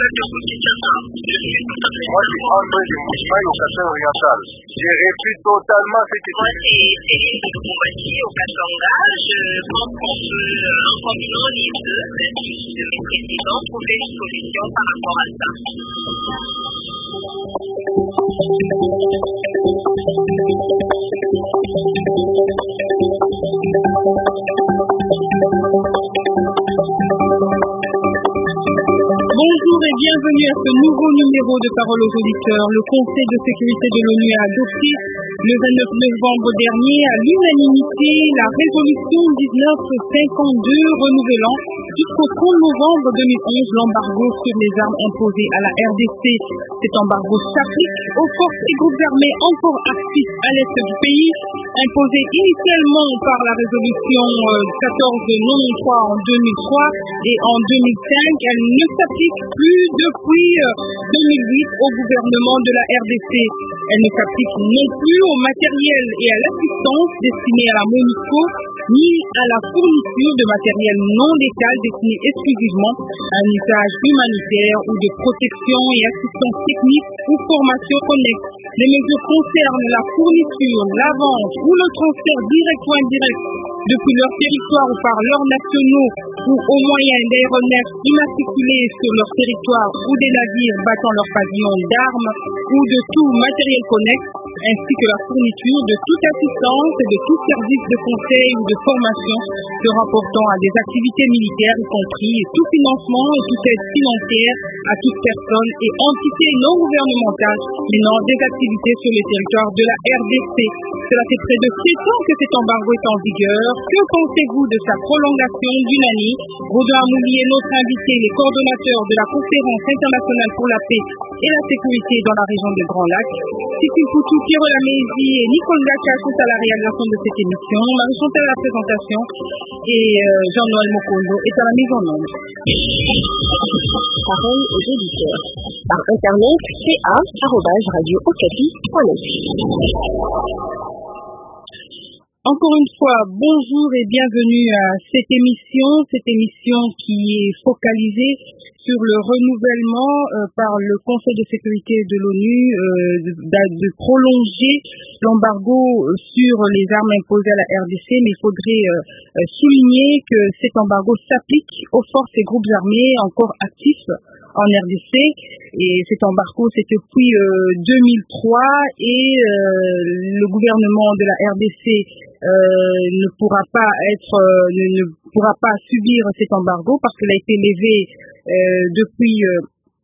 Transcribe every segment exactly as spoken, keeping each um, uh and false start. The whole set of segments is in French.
Moi, c'est André de Mouchmaï au Cassel oriental. J'ai réduit totalement cette équipe. Moi, c'est Céline de Boubati au Katanga. Je pense qu'on peut, en combinant les deux, de mes présidents, trouver une solution par rapport à ça. Bonjour et bienvenue à ce nouveau numéro de Parole aux auditeurs. Le Conseil de sécurité de l'ONU a adopté le vingt-neuf novembre dernier à l'unanimité la résolution dix-neuf cinquante-deux renouvelant jusqu'au trente novembre deux mille onze l'embargo sur les armes imposées à la R D C. Cet embargo s'applique aux forces et groupes armés encore actifs à l'est du pays, imposé initialement par la résolution quatorze quatre-vingt-treize en deux mille trois et en deux mille cinq. Elle ne s'applique plus depuis deux mille huit au gouvernement de la R D C. Elle ne s'applique non plus au matériel et à l'assistance destinée à la MONUSCO, ni à la fourniture de matériel non létal destiné exclusivement à un usage humanitaire ou de protection et assistance technique ou formation connexe. Les mesures concernent la fourniture, la vente ou le transfert direct ou indirect depuis leur territoire ou par leurs nationaux ou au moyen d'aéronefs immatriculés sur leur territoire ou des navires battant leur pavillon d'armes ou de tout matériel connexe, ainsi que la fourniture de toute assistance et de tout service de conseil ou de formation se rapportant à des activités militaires, y compris et tout financement et toute aide financière à toute personne et entité non gouvernementale menant des activités sur le territoire de la R D C. Cela fait près de sept ans que cet embargo est en vigueur. Que pensez-vous de sa prolongation d'une année? Baudouin Amouli est notre invité, les coordonnateurs de la conférence internationale pour la paix et la sécurité dans la région de Grand Lac. Titi Poutou, Pierre Lamézi et Nicole Gaka sont à la réalisation de cette émission. Marie-Chantal à la présentation et euh, Jean-Noël Mokondo est à la mise en onde. Parole aux auditeurs. Par internet, c a arobase radio okapi point net. Encore une fois, bonjour et bienvenue à cette émission, cette émission qui est focalisée sur le renouvellement euh, par le Conseil de sécurité de l'ONU euh, de, de prolonger l'embargo sur les armes imposées à la R D C, mais il faudrait euh, souligner que cet embargo s'applique aux forces et groupes armés encore actifs en R D C, et cet embargo c'est depuis euh, deux mille trois et euh, le gouvernement de la R D C euh, ne pourra pas être euh, ne, ne pourra pas subir cet embargo parce qu'il a été levé euh, depuis euh,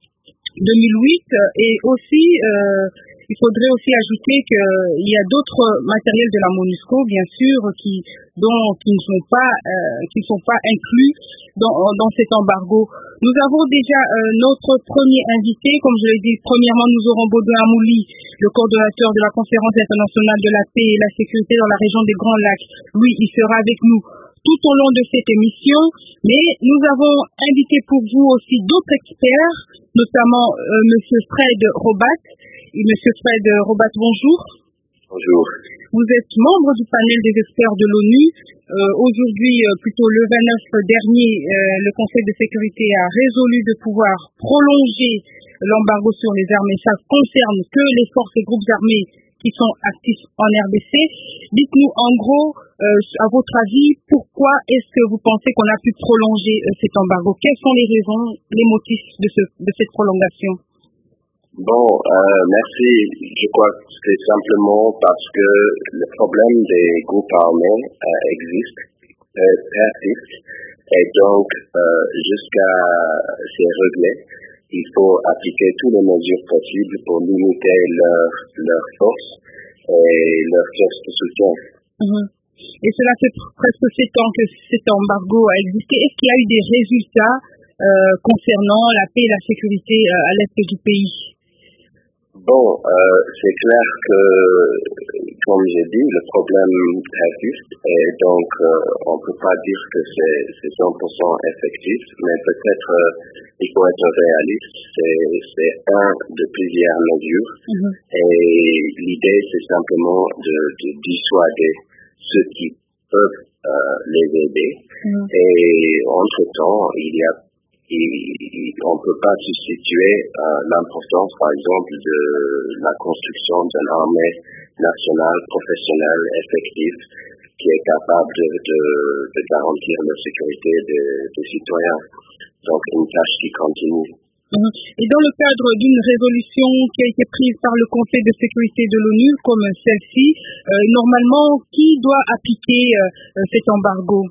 deux mille huit, et aussi euh, il faudrait aussi ajouter qu'il y a d'autres matériels de la MONUSCO, bien sûr, qui dont qui ne sont pas euh, qui ne sont pas inclus dans, dans cet embargo. Nous avons déjà euh, notre premier invité, comme je l'ai dit. Premièrement, nous aurons Baudouin Amouli, le coordonnateur de la conférence internationale de la paix et la sécurité dans la région des Grands Lacs. Lui, il sera avec nous tout au long de cette émission, mais nous avons invité pour vous aussi d'autres experts, notamment euh, Monsieur Fred Robat. Et Monsieur Fred Robat, bonjour. Bonjour. Vous êtes membre du panel des experts de l'ONU. Euh, aujourd'hui, euh, plutôt le vingt-neuf dernier, euh, le Conseil de sécurité a résolu de pouvoir prolonger l'embargo sur les armes, et ça concerne que les forces et groupes armés qui sont actifs en R D C. Dites-nous en gros, euh, à votre avis, pourquoi est-ce que vous pensez qu'on a pu prolonger euh, cet embargo? Quelles sont les raisons, les motifs de, ce, de cette prolongation? Bon, euh, merci. Je crois que c'est simplement parce que le problème des groupes armés euh, existe, euh, persiste, et donc euh, jusqu'à ces réglés, il faut appliquer toutes les mesures possibles pour limiter leur, leur force et leur force de soutien. Mmh. Et cela fait presque sept ans que cet embargo a existé. Est-ce qu'il y a eu des résultats euh, concernant la paix et la sécurité euh, à l'est du pays? Bon, euh, c'est clair que, comme j'ai dit, le problème existe, et donc euh, on ne peut pas dire que c'est, c'est cent pour cent effectif, mais peut-être euh, il faut être réaliste. C'est, c'est un de plusieurs mesures, mm-hmm. et l'idée c'est simplement de, de dissuader ceux qui peuvent euh, les aider. Mm-hmm. Et entre-temps, il y a on ne peut pas substituer euh, l'importance, par exemple, de la construction d'une armée nationale, professionnelle, effective, qui est capable de, de, de garantir la sécurité des, des citoyens. Donc, une tâche qui continue. Et dans le cadre d'une résolution qui a été prise par le Conseil de sécurité de l'ONU, comme celle-ci, euh, normalement, qui doit appliquer euh, cet embargo?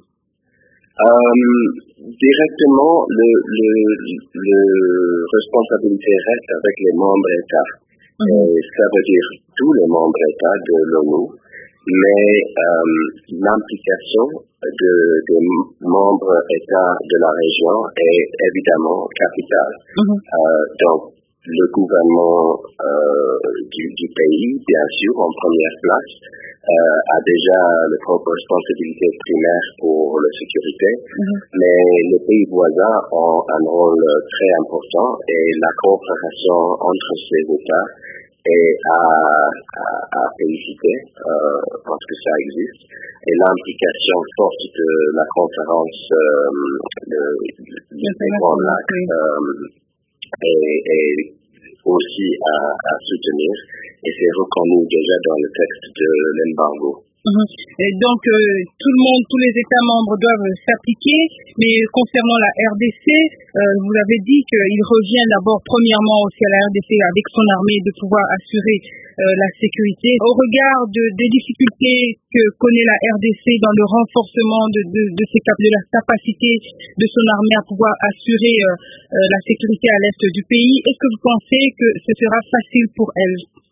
euh, Directement, le, le, le responsabilité reste avec les membres États. Mm-hmm. Et ça veut dire tous les membres États de l'ONU, mais euh, l'implication de, des membres États de la région est évidemment capitale. Mm-hmm. Euh, donc, le gouvernement euh, du, du pays, bien sûr, en première place, euh, a déjà la propre responsabilité primaire pour la sécurité, mm-hmm. mais les pays voisins ont un rôle très important et la coopération entre ces États est à, à, à féliciter euh, parce que ça existe. Et l'implication forte de la conférence euh, de, de, des Grands Lacs euh, est, est aussi à, à soutenir et c'est reconnu déjà dans le texte de l'embargo. Mmh. Et donc, euh, tout le monde, tous les États membres doivent s'appliquer, mais concernant la R D C, euh, vous avez dit qu'il revient d'abord premièrement aussi à la R D C avec son armée de pouvoir assurer euh, la sécurité. Au regard de, des difficultés que connaît la R D C dans le renforcement de, de, de, ses, de la capacité de son armée à pouvoir assurer euh, euh, la sécurité à l'est du pays, est-ce que vous pensez que ce sera facile pour elle?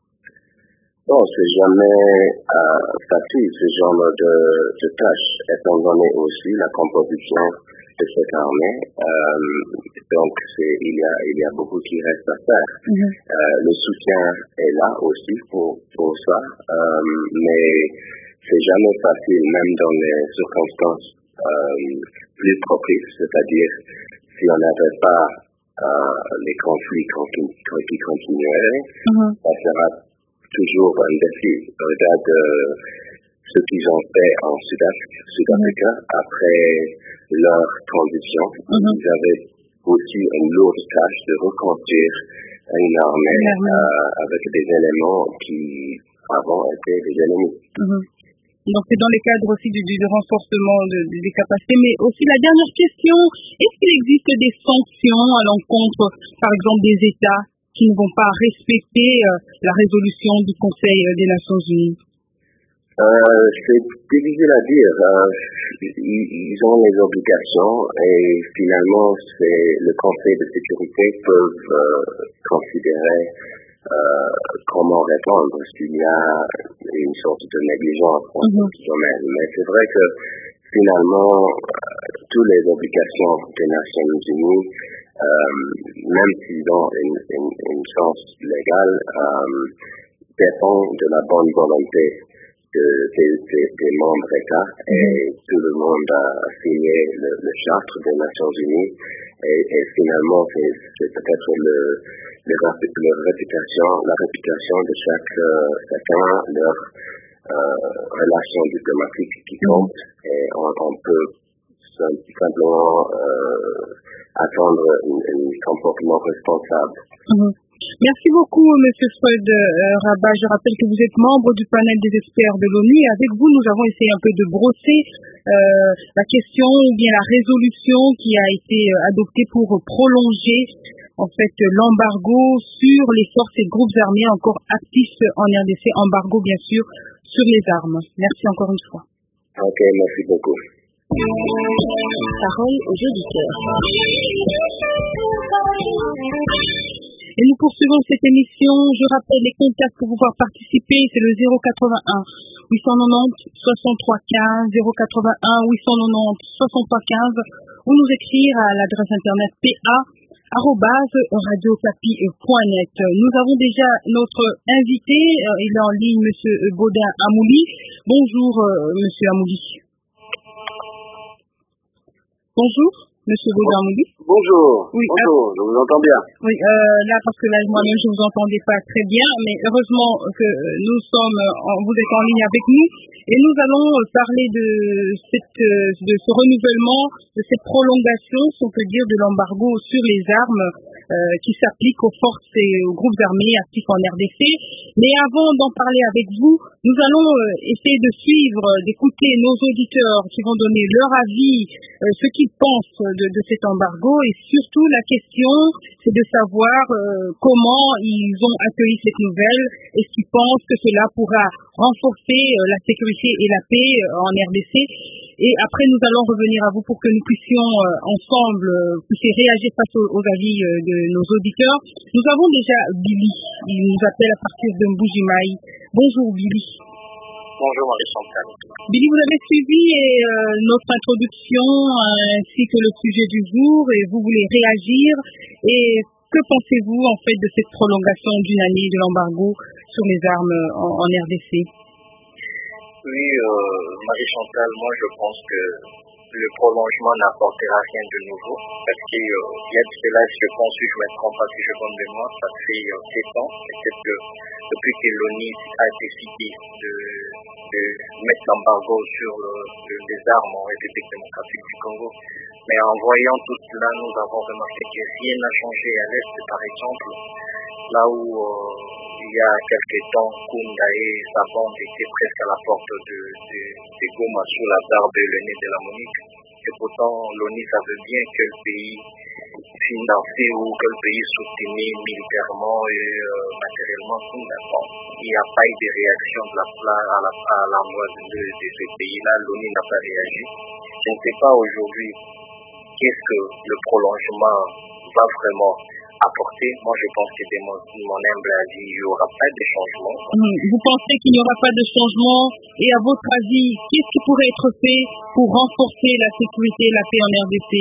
Non, c'est jamais euh, facile ce genre de, de tâches, étant donné aussi la composition de cette armée. Euh, donc, c'est, il y a, il y a beaucoup qui reste à faire. Mm-hmm. Euh, le soutien est là aussi pour, pour ça, euh, mais c'est jamais facile, même dans les circonstances euh, plus propices, c'est-à-dire si on n'avait pas euh, les conflits qui, qui continueraient, mm-hmm. ça sera toujours un défi. Regarde euh, ce qu'ils ont fait en Sud-Afrique, Sud-Afrique mm-hmm. après leur transition. Mm-hmm. Ils avaient aussi une lourde tâche de reconstruire une armée mm-hmm. euh, avec des éléments qui avant étaient des ennemis. Mm-hmm. Donc c'est dans le cadre aussi du, du renforcement de, de, des capacités, mais aussi la dernière question, est-ce qu'il existe des sanctions à l'encontre, par exemple, des États qui ne vont pas respecter euh, la résolution du Conseil des Nations Unies? Euh, c'est difficile à dire. Euh, ils, ils ont les obligations et finalement, c'est le Conseil de sécurité peut euh, considérer euh, comment répondre parce qu'il y a une sorte de négligence dans mm-hmm. ce domaine. Mais c'est vrai que finalement, euh, toutes les obligations des Nations Unies, euh, même s'ils ont une, une, une chance légale, euh, dépendent de la bonne volonté de, de, de, des membres États et tout le monde a signé le, le charte des Nations Unies et, et finalement c'est, c'est peut-être le, le, le réputation, la réputation de chaque euh, chacun, leur euh, relation diplomatique qui compte et on, on peut simplement euh, attendre un, un comportement responsable. Mmh. Merci beaucoup, Monsieur Fred euh, Rabat. Je rappelle que vous êtes membre du panel des experts de l'ONU. Et avec vous, nous avons essayé un peu de brosser euh, la question ou bien la résolution qui a été euh, adoptée pour prolonger en fait l'embargo sur les forces et groupes armés encore actifs en R D C. Embargo, bien sûr, sur les armes. Merci encore une fois. Ok, merci beaucoup. Parole aux auditeurs. Et nous poursuivons cette émission. Je rappelle les contacts pour pouvoir participer. C'est le zéro quatre-vingt-un huit cent quatre-vingt-dix soixante-trois quinze, zéro quatre-vingt-un huit cent quatre-vingt-dix soixante-trois quinze, ou nous écrire à l'adresse internet p a arobase radio okapi point net. Nous avons déjà notre invité. Il est en ligne, Monsieur Baudin Amouli. Bonjour, Monsieur Amouli. Bonjour. Monsieur Boudamoudi. Bonjour. Oui, Bonjour, euh, je vous entends bien. Oui, euh, là, parce que là, moi-même, je ne vous entendais pas très bien, mais heureusement que nous sommes, en, vous êtes en ligne avec nous, et nous allons parler de, cette, de ce renouvellement, de cette prolongation, si on peut dire, de l'embargo sur les armes euh, qui s'applique aux forces et aux groupes armés actifs en R D C. Mais avant d'en parler avec vous, nous allons euh, essayer de suivre, d'écouter nos auditeurs qui vont donner leur avis, euh, ce qu'ils pensent de, de cet embargo, et surtout la question, c'est de savoir euh, comment ils ont accueilli cette nouvelle et s'ils pensent que cela pourra renforcer euh, la sécurité et la paix euh, en R D C. Et après, nous allons revenir à vous pour que nous puissions euh, ensemble euh, puissions réagir face aux, aux avis euh, de nos auditeurs. Nous avons déjà Billy, il nous appelle à partir de Mbujimaï. Bonjour Billy. Bonjour Marie-Chantal. Billy, vous avez suivi euh, notre introduction euh, ainsi que le sujet du jour et vous voulez réagir. Et que pensez-vous en fait de cette prolongation d'une année de l'embargo sur les armes en, en R D C? Oui, euh, Marie-Chantal, moi je pense que le prolongement n'apportera rien de nouveau parce qu'il euh, y a de cela, si je pense, si je ne me trompe pas, si je bonne mémoire, ça fait euh, sept ans, peut-être que depuis que l'ONU a décidé de, de mettre l'embargo sur le, le, les armes en République démocratique du Congo. Mais en voyant tout cela, nous avons remarqué que rien n'a changé à l'Est, par exemple, là où euh, il y a quelques temps, Kunda et sa bande étaient presque à la porte de, de, de Goma sous la barbe et le nez de la Monique. Et pourtant, l'ONU savait bien que le pays financé ou que le pays soutenait militairement et euh, matériellement Kunda. Bon, il n'y a pas eu de réaction de la part à la, à l'endroit de, de, de ce pays-là. L'ONU n'a pas réagi. Je ne sais pas aujourd'hui qu'est-ce que le prolongement va vraiment apporter. Moi, je pense que de mon, mon humble avis, il n'y aura pas de changement. Vous pensez qu'il n'y aura pas de changement? Et à votre avis, qu'est-ce qui pourrait être fait pour renforcer la sécurité et la paix en R D C?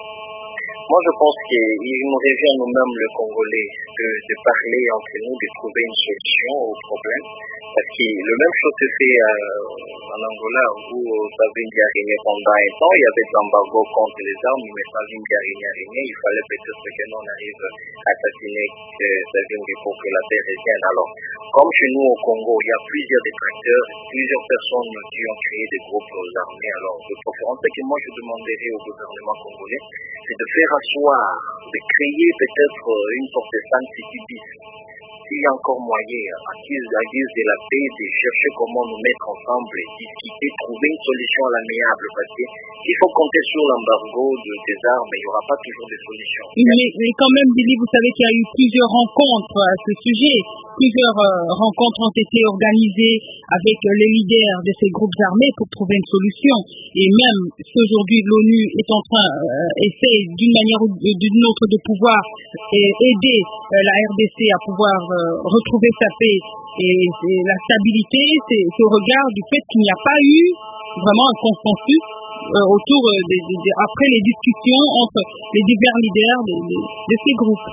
Moi, je pense qu'il nous revient à nous-mêmes, le Congolais, de, de parler entre nous, de trouver une solution au problème. Parce que le même chose se fait euh, en Angola, où Savimbi a régné pendant un temps. Il y avait de l'embargo contre les armes, mais Savimbi a régné, a régné. Il fallait peut-être que l'on arrive à assassiner euh, Savimbi pour que la paix revienne. Alors, comme chez nous au Congo, il y a plusieurs détracteurs, plusieurs personnes qui ont créé des groupes armés. Alors, de préférence, ce que moi je demanderais au gouvernement congolais, c'est de faire asseoir, de créer peut-être une sorte de San City bis. S'il y a encore moyen, à guise, à guise de la paix, de chercher comment nous mettre ensemble, discuter, trouver une solution à l'amiable. Parce qu'il faut compter sur l'embargo de, des armes, mais il n'y aura pas toujours de solution. Mais, mais quand même, Billy, vous savez qu'il y a eu plusieurs rencontres à ce sujet. Plusieurs euh, rencontres ont été organisées avec euh, les leaders de ces groupes armés pour trouver une solution. Et même si aujourd'hui l'ONU est en train, euh, essaie d'une manière ou d'une autre de pouvoir euh, aider euh, la R D C à pouvoir euh, retrouver sa paix et, et la stabilité, c'est, c'est au regard du fait qu'il n'y a pas eu vraiment un consensus euh, autour euh, des, des, des, après les discussions entre les divers leaders de, de, de ces groupes.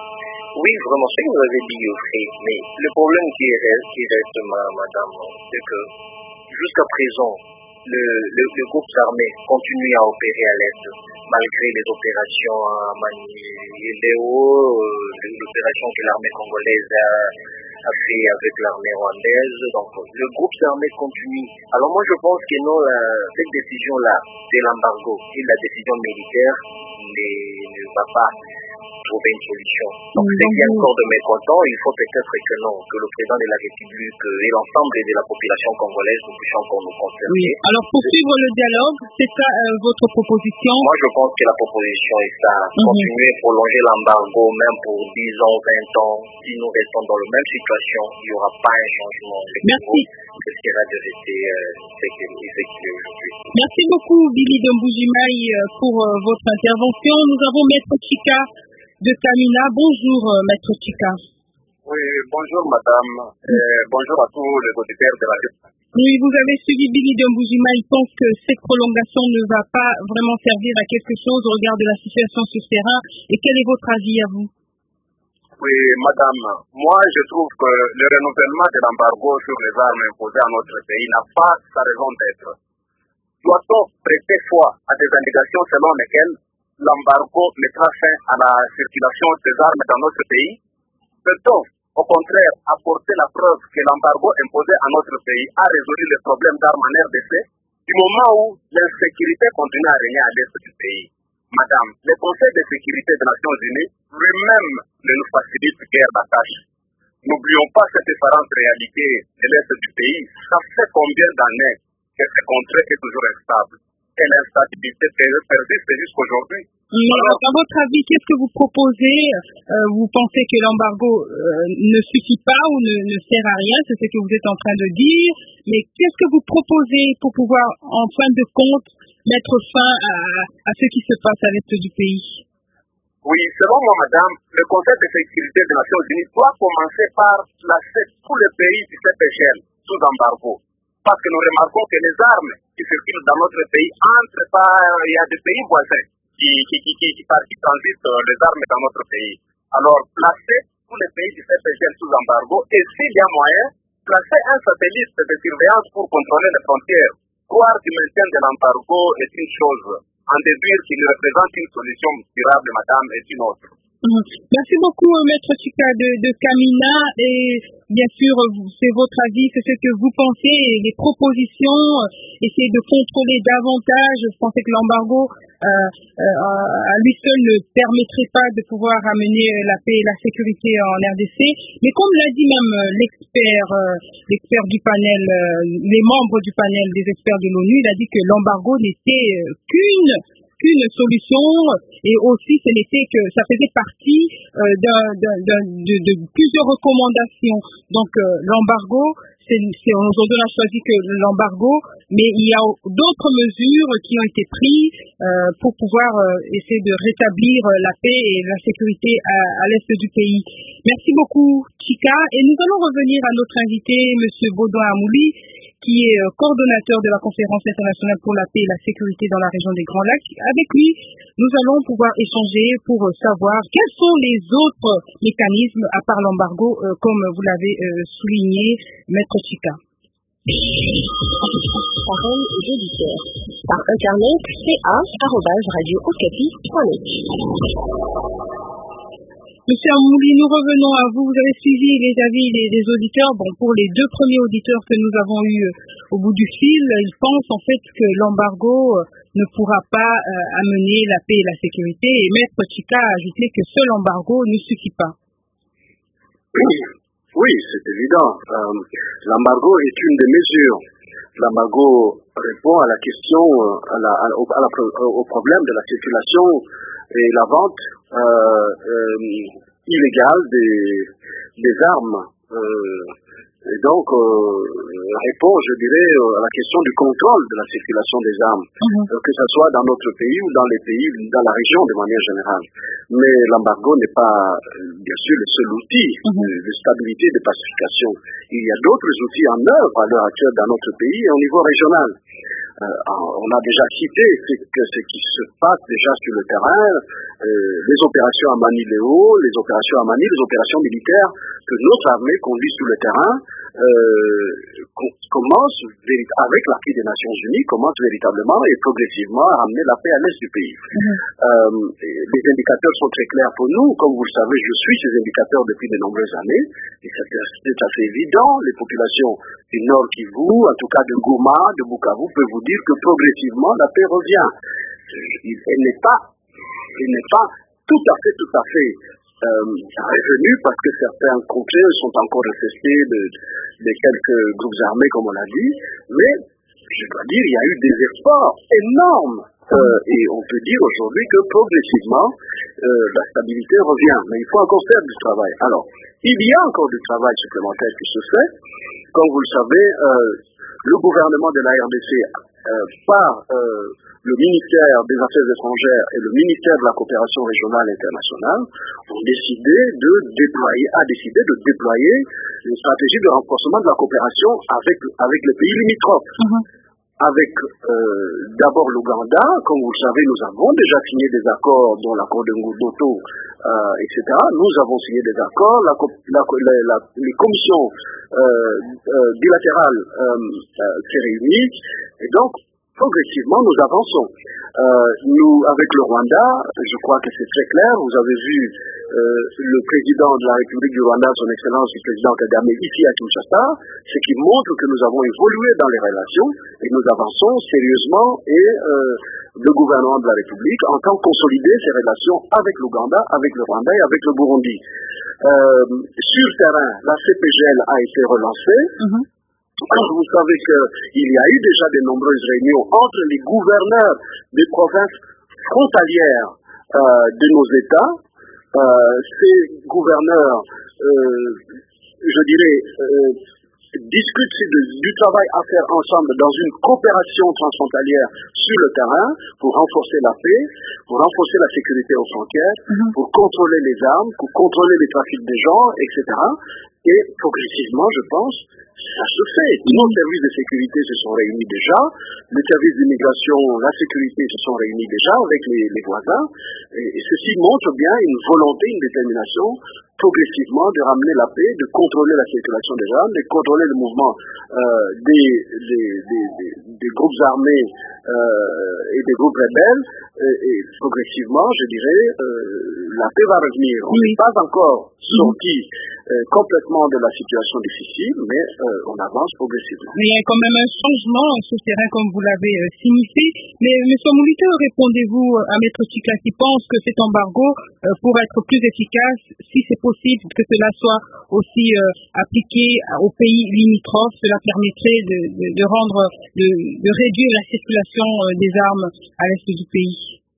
Oui, vraiment, ce que vous avez dit, Geoffrey, mais le problème qui reste, qui reste ma, madame, c'est que jusqu'à présent, le, le, le groupe armé continue à opérer à l'Est, malgré les opérations à Maniléo, euh, l'opération que l'armée congolaise a, a fait avec l'armée rwandaise. Donc, le groupe armé continue. Alors moi, je pense que non, la, cette décision-là, de l'embargo et la décision militaire ne, ne va pas trouver une solution. Donc, mmh. c'est bien encore de mécontents. Il faut peut-être que non, que le président de la République et l'ensemble de la population congolaise nous puissions encore nous concerter. Oui. Alors, poursuivre le dialogue, c'est ça euh, votre proposition? Moi, je pense que la proposition est ça. Mmh. Continuer à prolonger l'embargo, même pour dix ans, vingt ans. Si nous restons dans la même situation, il n'y aura pas un changement. Merci. Ce sera de rester euh, effectué aujourd'hui. Merci beaucoup, Billy de Mbujimaï, pour euh, votre intervention. Nous avons Maître Chika de Kamina. Bonjour, euh, Maître Chika. Oui, bonjour, madame. Euh, bonjour à tous les auditeurs de la radio. Oui, vous avez suivi Billy de Mbujimaï. Il pense que cette prolongation ne va pas vraiment servir à quelque chose au regard de la situation sur terrain. Et quel est votre avis à vous? Oui, madame. Moi, je trouve que le renouvellement de l'embargo sur les armes imposées à notre pays n'a pas sa raison d'être. Doit-on prêter foi à des indications selon lesquelles l'embargo mettra fin à la circulation des armes dans notre pays? Peut-on, au contraire, apporter la preuve que l'embargo imposé à notre pays a résolu les problèmes d'armes en R D C du moment où l'insécurité continue à régner à l'est du pays? Madame, le Conseil de sécurité des Nations Unies lui-même ne nous facilite guère la tâche. N'oublions pas cette différente réalité de l'est du pays. Ça fait combien d'années que ce contrée est toujours instable et l'instabilité persiste jusqu'aujourd'hui? Alors, à votre avis, qu'est-ce que vous proposez? euh, Vous pensez que l'embargo euh, ne suffit pas ou ne, ne sert à rien? C'est ce que vous êtes en train de dire. Mais qu'est-ce que vous proposez pour pouvoir, en fin de compte, mettre fin à, à ce qui se passe à l'est du pays? Oui, selon moi, madame, le Conseil de sécurité des Nations Unies doit commencer par placer tous les pays du C P G L sous embargo. Parce que nous remarquons que les armes qui circulent dans notre pays entrent par, il y a des pays voisins qui, qui, qui, qui, qui, qui transitent les armes dans notre pays. Alors, placer tous les pays du C P G L sous embargo et s'il y a moyen, placer un satellite de surveillance pour contrôler les frontières. Croire du maintien de l'embargo est une chose. En déduire qu'il représente une solution durable, madame, est une autre. Mmh. Merci beaucoup, Maître Chika de, de Kamina. Et bien sûr, c'est votre avis, c'est ce que vous pensez. Les propositions, essayer de contrôler davantage. Je pensais que l'embargo euh, euh, à lui seul ne permettrait pas de pouvoir amener la paix et la sécurité en R D C. Mais comme l'a dit même l'expert, euh, l'expert du panel, euh, les membres du panel des experts de l'ONU, il a dit que l'embargo n'était qu'une qu'une solution, et aussi ce n'était que ça faisait partie euh, d'un, d'un, d'un, de, de plusieurs recommandations. Donc euh, l'embargo, c'est, c'est, aujourd'hui on a choisi que l'embargo, mais il y a d'autres mesures qui ont été prises euh, pour pouvoir euh, essayer de rétablir la paix et la sécurité à, à l'est du pays. Merci beaucoup, Chika, et nous allons revenir à notre invité, Monsieur Baudouin Amouli, qui est coordonnateur de la conférence internationale pour la paix et la sécurité dans la région des Grands Lacs. Avec lui, nous allons pouvoir échanger pour savoir quels sont les autres mécanismes à part l'embargo, euh, comme vous l'avez euh, souligné, Maître Chika. Parole aux auditeurs. Par internet, c a arobase radio okapi point net. Monsieur Amouli, nous revenons à vous. Vous avez suivi les avis des, des auditeurs. Bon, pour les deux premiers auditeurs que nous avons eus euh, au bout du fil, ils pensent en fait que l'embargo euh, ne pourra pas euh, amener la paix et la sécurité. Et Maître Chika a ajouté que seul embargo ne suffit pas. Oui, oui, c'est évident. Euh, l'embargo est une des mesures. L'embargo répond à la question, à la, à, au, à la, au problème de la circulation et la vente euh, euh, illégale des, des armes. Euh, et donc, euh, répond, je dirais, à la question du contrôle de la circulation des armes, mmh. euh, que ce soit dans notre pays ou dans les pays, dans la région de manière générale. Mais l'embargo n'est pas, bien sûr, le seul outil mmh. de, de stabilité et de pacification. Il y a d'autres outils en œuvre à l'heure actuelle dans notre pays et au niveau régional. Euh, on a déjà cité ce, que, ce qui se passe déjà sur le terrain, euh, les opérations à Maniléo, les opérations à Mani, les opérations militaires que notre armée conduit sur le terrain, euh, commence avec l'appui des Nations Unies, commence véritablement et progressivement à ramener la paix à l'est du pays. Mmh. Euh, les indicateurs sont très clairs pour nous. Comme vous le savez, je suis ces indicateurs depuis de nombreuses années. Et c'est tout à fait évident. Les populations du Nord Kivu, en tout cas de Goma, de Bukavu, peuvent vous dire que progressivement la paix revient. Elle n'est pas, elle n'est pas tout à fait, tout à fait Euh, revenu parce que certains contrées sont encore infestés de, de quelques groupes armés, comme on l'a dit, mais je dois dire, il y a eu des efforts énormes euh, et on peut dire aujourd'hui que progressivement euh, la stabilité revient, mais il faut encore faire du travail. Alors, il y a encore du travail supplémentaire qui se fait. Comme vous le savez, euh, le gouvernement de la R D C euh, par euh, le ministère des Affaires étrangères et le ministère de la coopération régionale et internationale ont décidé de déployer, a décidé de déployer une stratégie de renforcement de la coopération avec, avec les pays limitrophes. Mm-hmm. Avec euh, d'abord l'Ouganda, comme vous le savez, nous avons déjà signé des accords, dont l'accord de Ngodoto, euh, et cetera. Nous avons signé des accords, la, la, la, la, les commissions euh, euh, bilatérales euh, euh, s'est réunies, et donc progressivement, nous avançons. Euh, nous, avec le Rwanda, je crois que c'est très clair. Vous avez vu euh, le président de la République du Rwanda, son Excellence le président Kagame, ici à Kinshasa, ce qui montre que nous avons évolué dans les relations et nous avançons sérieusement et euh, le gouvernement de la République entend consolider ses relations avec l'Ouganda, avec le Rwanda et avec le Burundi. Euh, sur terrain, la C P G L a été relancée. Mm-hmm. Vous savez qu'il y a eu déjà de nombreuses réunions entre les gouverneurs des provinces frontalières euh, de nos États. Euh, ces gouverneurs, euh, je dirais, euh, discutent de, du travail à faire ensemble dans une coopération transfrontalière sur le terrain pour renforcer la paix, pour renforcer la sécurité aux frontières, mm-hmm. pour contrôler les armes, pour contrôler les trafics des gens, et cetera. Et progressivement, je pense, ça se fait. Nos services de sécurité se sont réunis déjà, les services d'immigration, la sécurité se sont réunis déjà avec les, les voisins, et, et ceci montre bien une volonté, une détermination progressivement de ramener la paix, de contrôler la circulation des armes, de contrôler le mouvement euh, des, des, des, des, des groupes armés euh, et des groupes rebelles, et, et progressivement, je dirais, euh, la paix va revenir. On n'est pas encore sorti euh, complètement de la situation difficile, mais euh, on avance progressivement. Mais il y a quand même un changement sur ce terrain, comme vous l'avez euh, signifié. Mais M. Moulite, répondez-vous à Maître Chikla qui pense que cet embargo euh, pourrait être plus efficace, si c'est possible que cela soit aussi euh, appliqué aux pays limitrophes? Cela permettrait de, de, de rendre, de, de réduire la circulation euh, des armes à l'est du pays.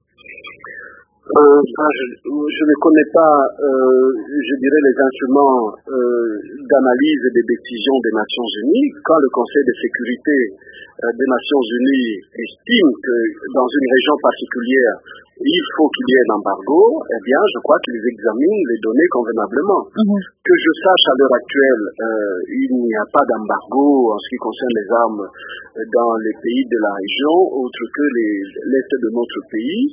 Euh, je, je ne connais pas, euh, je dirais, les instruments euh, d'analyse et de décision des Nations Unies. Quand le Conseil de sécurité euh, des Nations Unies estime que dans une région particulière, il faut qu'il y ait un embargo, eh bien, je crois qu'ils examinent les données convenablement. Mmh. Que je sache, à l'heure actuelle, euh, il n'y a pas d'embargo en ce qui concerne les armes dans les pays de la région, autre que les, l'est de notre pays.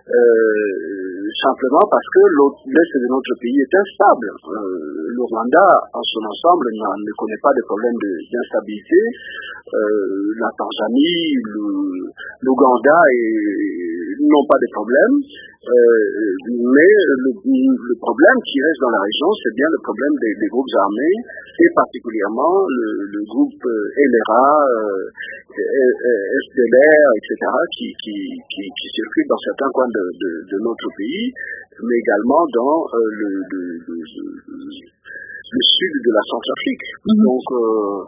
Euh, simplement parce que l'est de notre pays est instable. Euh, le Rwanda, en son ensemble, ne connaît pas de problème de, d'instabilité. Euh, la Tanzanie, le, l'Ouganda n'ont pas de problème. Euh, mais le, le problème qui reste dans la région, c'est bien le problème des, des groupes armés, et particulièrement le, le groupe L R A, euh, F D L R, et cetera, qui, qui, qui, qui circulent dans certains coins de, de, de notre pays, mais également dans euh, le, le, le, le, le sud de la Centrafrique. Mm-hmm. Donc, euh,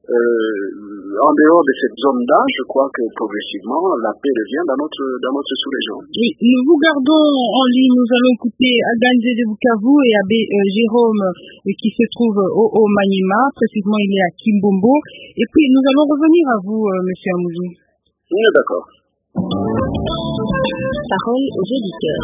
euh, en dehors de cette zone-là, je crois que progressivement, la paix revient dans notre, dans notre sous-région. Oui, nous vous gardons en ligne. Nous allons écouter Aganze de Bukavu et Abbé euh, Jérôme euh, qui se trouve au, au Maniema. Précisément, il est à Kimbombo. Et puis, nous allons revenir à vous, euh, M. Amouzou. Oui, d'accord. Parole aux auditeurs.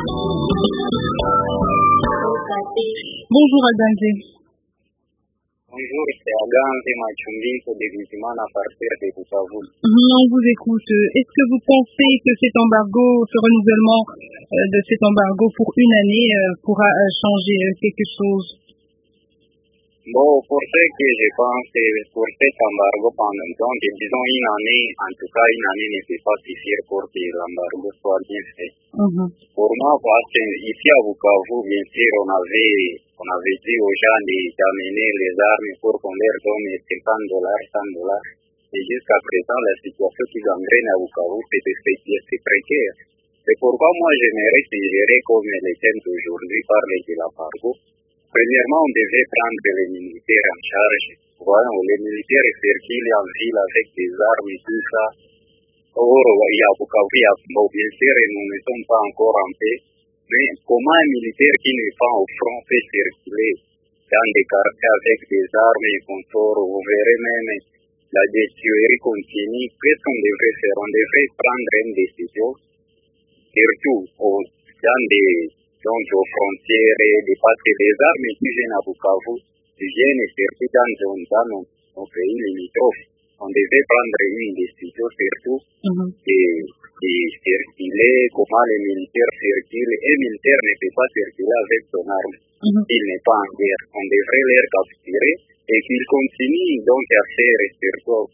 Bonjour Aganze. Bonjour, c'est Aganze Machumbiko de Bizimana à partir de Bukavu. On vous écoute. Est-ce que vous pensez que cet embargo, ce renouvellement euh, de cet embargo pour une année euh, pourra euh, changer euh, quelque chose? Bon, pour ce que je pense, pour cet embargo pendant temps, disons une année, en tout cas une année ne peut pas suffire pour que l'embargo soit bien fait. Mm-hmm. Pour moi, parce que ici à Bukavu, bien sûr, on avait, on avait dit aux gens d'amener les armes pour qu'on leur donne cinquante dollars, cent dollars. Et jusqu'à présent, la situation qui gangrène à Bukavu, c'est précaire. C'est pourquoi moi, j'aimerais suggérer, comme elle est aujourd'hui, parler de l'embargo. Premièrement, on devait prendre les militaires en charge. Voilà, les militaires circulent en ville avec des armes et tout ça. Or, il y a Bukavu, bon, bien sûr, nous ne sommes pas encore en paix. Mais comment un militaire qui n'est pas au front peut circuler dans des quartiers avec des armes et consorts? Vous verrez même la destruerie continue. Qu'est-ce qu'on devrait faire? On devrait prendre une décision, surtout aux, dans des... donc aux frontières, parce que les armes qui viennent à Bukavu viennent circuler dans, dans nos, nos pays limitrophes. On devait prendre une décision surtout mm-hmm. et, et circuler, comment les militaires circulent. Un militaire ne peut pas circuler avec son arme. Mm-hmm. Il n'est pas en guerre. On devrait les capturer et qu'ils continuent donc à faire surtout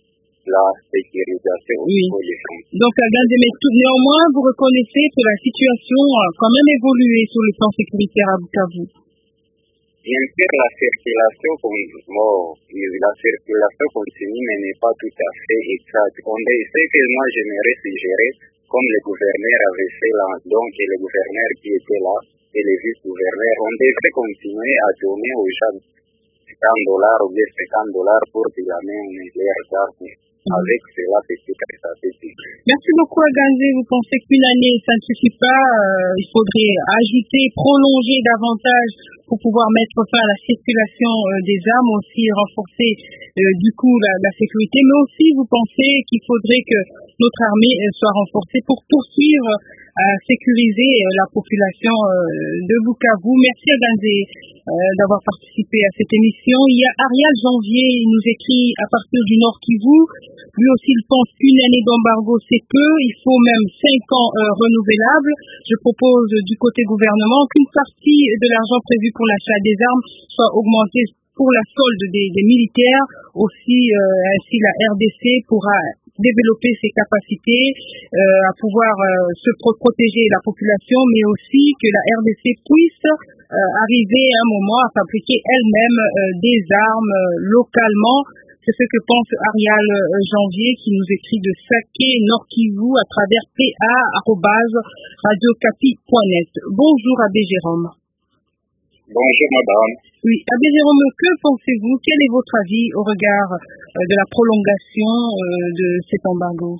la sécurisation au Oui. niveau des frontières. Donc, Ganze, mais tout, néanmoins, vous reconnaissez que la situation a quand même évolué sur le plan sécuritaire à Bukavu. Bien sûr, la circulation, bon, la circulation continue, mais n'est pas tout à fait exacte. On sait que moi, j'aimerais suggérer, comme le gouverneur avait fait là, donc et le gouverneur qui était là, et les vice-gouverneurs, on devrait continuer à donner aux gens cinquante dollars ou bien cinquante dollars pour que la main leurs armes. Avec cela, c'est tout à fait. Merci beaucoup, Ganze. Vous pensez qu'une année, ça ne suffit pas. Euh, il faudrait ajouter, prolonger davantage pour pouvoir mettre fin à la circulation euh, des armes, aussi renforcer euh, du coup la, la sécurité. Mais aussi, vous pensez qu'il faudrait que notre armée euh, soit renforcée pour poursuivre à sécuriser euh, la population euh, de Bukavu. Merci à Ganze euh, d'avoir participé à cette émission. Il y a Ariel Janvier, il nous écrit à partir du Nord Kivu. Lui aussi, il pense qu'une année d'embargo, c'est peu. Il faut même cinq ans euh, renouvelables. Je propose euh, du côté gouvernement qu'une partie de l'argent prévu pour l'achat des armes soit augmentée pour la solde des, des militaires. Aussi, euh, ainsi la R D C pourra développer ses capacités euh, à pouvoir euh, se pro- protéger la population, mais aussi que la R D C puisse euh, arriver à un moment à fabriquer elle-même euh, des armes euh, localement. C'est ce que pense Ariel euh, Janvier qui nous écrit de Saké, Nord Kivu à travers p a arobase radio capi point net. Bonjour Abbé Jérôme. Bonjour madame. Oui, Abbé Jérôme, que pensez-vous? Quel est votre avis au regard euh, de la prolongation euh, de cet embargo?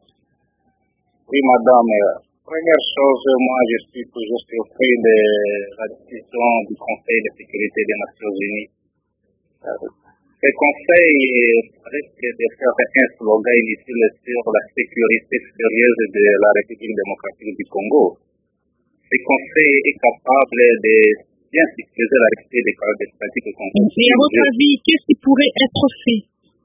Oui madame, première chose, moi je suis toujours surpris de la décision du Conseil de sécurité des Nations Unies. Ce conseil risque de faire un slogan inutile sur la sécurité extérieure de la République démocratique du Congo. Ce conseil est capable de bien sécuriser la République démocratique du Congo. Et à votre avis, qu'est-ce qui pourrait être fait?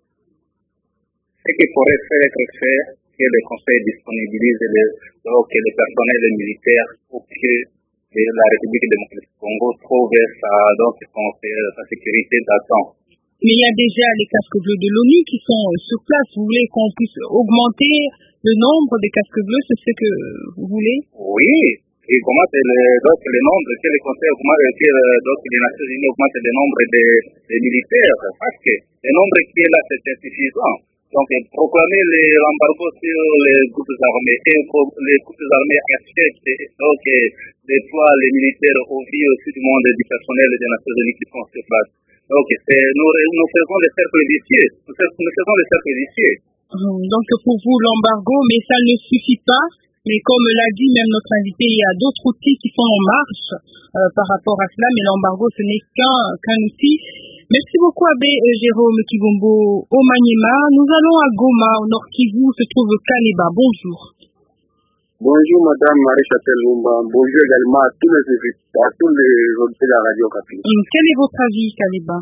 Ce qui pourrait faire être fait, que le conseil disponibilise le, donc, le personnel militaire pour que la République démocratique du Congo trouve sa, donc, son, sa sécurité d'attente. Mais il y a déjà les casques bleus de l'ONU qui sont sur place. Vous voulez qu'on puisse augmenter le nombre des casques bleus, c'est ce que vous voulez? Oui, et augmente le, donc, le nombre, que le Conseil augmente, que donc, les Nations Unies augmentent le nombre de, de militaires, parce que le nombre qui est là, c'est insuffisant. Donc, proclamer l'embargo sur les groupes armés et les groupes armés acceptent donc déploient les militaires au vu aussi du monde du personnel des Nations Unies qui sont sur place. Donc, nous, nous faisons des cercles vicieux. Nous faisons des cercles vicieux. Donc, pour vous, l'embargo, mais ça ne suffit pas. Mais comme l'a dit même notre invité, il y a d'autres outils qui sont en marche euh, par rapport à cela. Mais l'embargo, ce n'est qu'un qu'un outil. Merci beaucoup, Abbé euh, Jérôme Kibombo au Maniema. Nous allons à Goma, au Nord Kivu, se trouve Kaleba. Bonjour. Bonjour Madame Marie-Chapelle Lumba. Bonjour également à tous les à tous les auditeurs de la radio Capi. Quel est votre avis, Kaleba?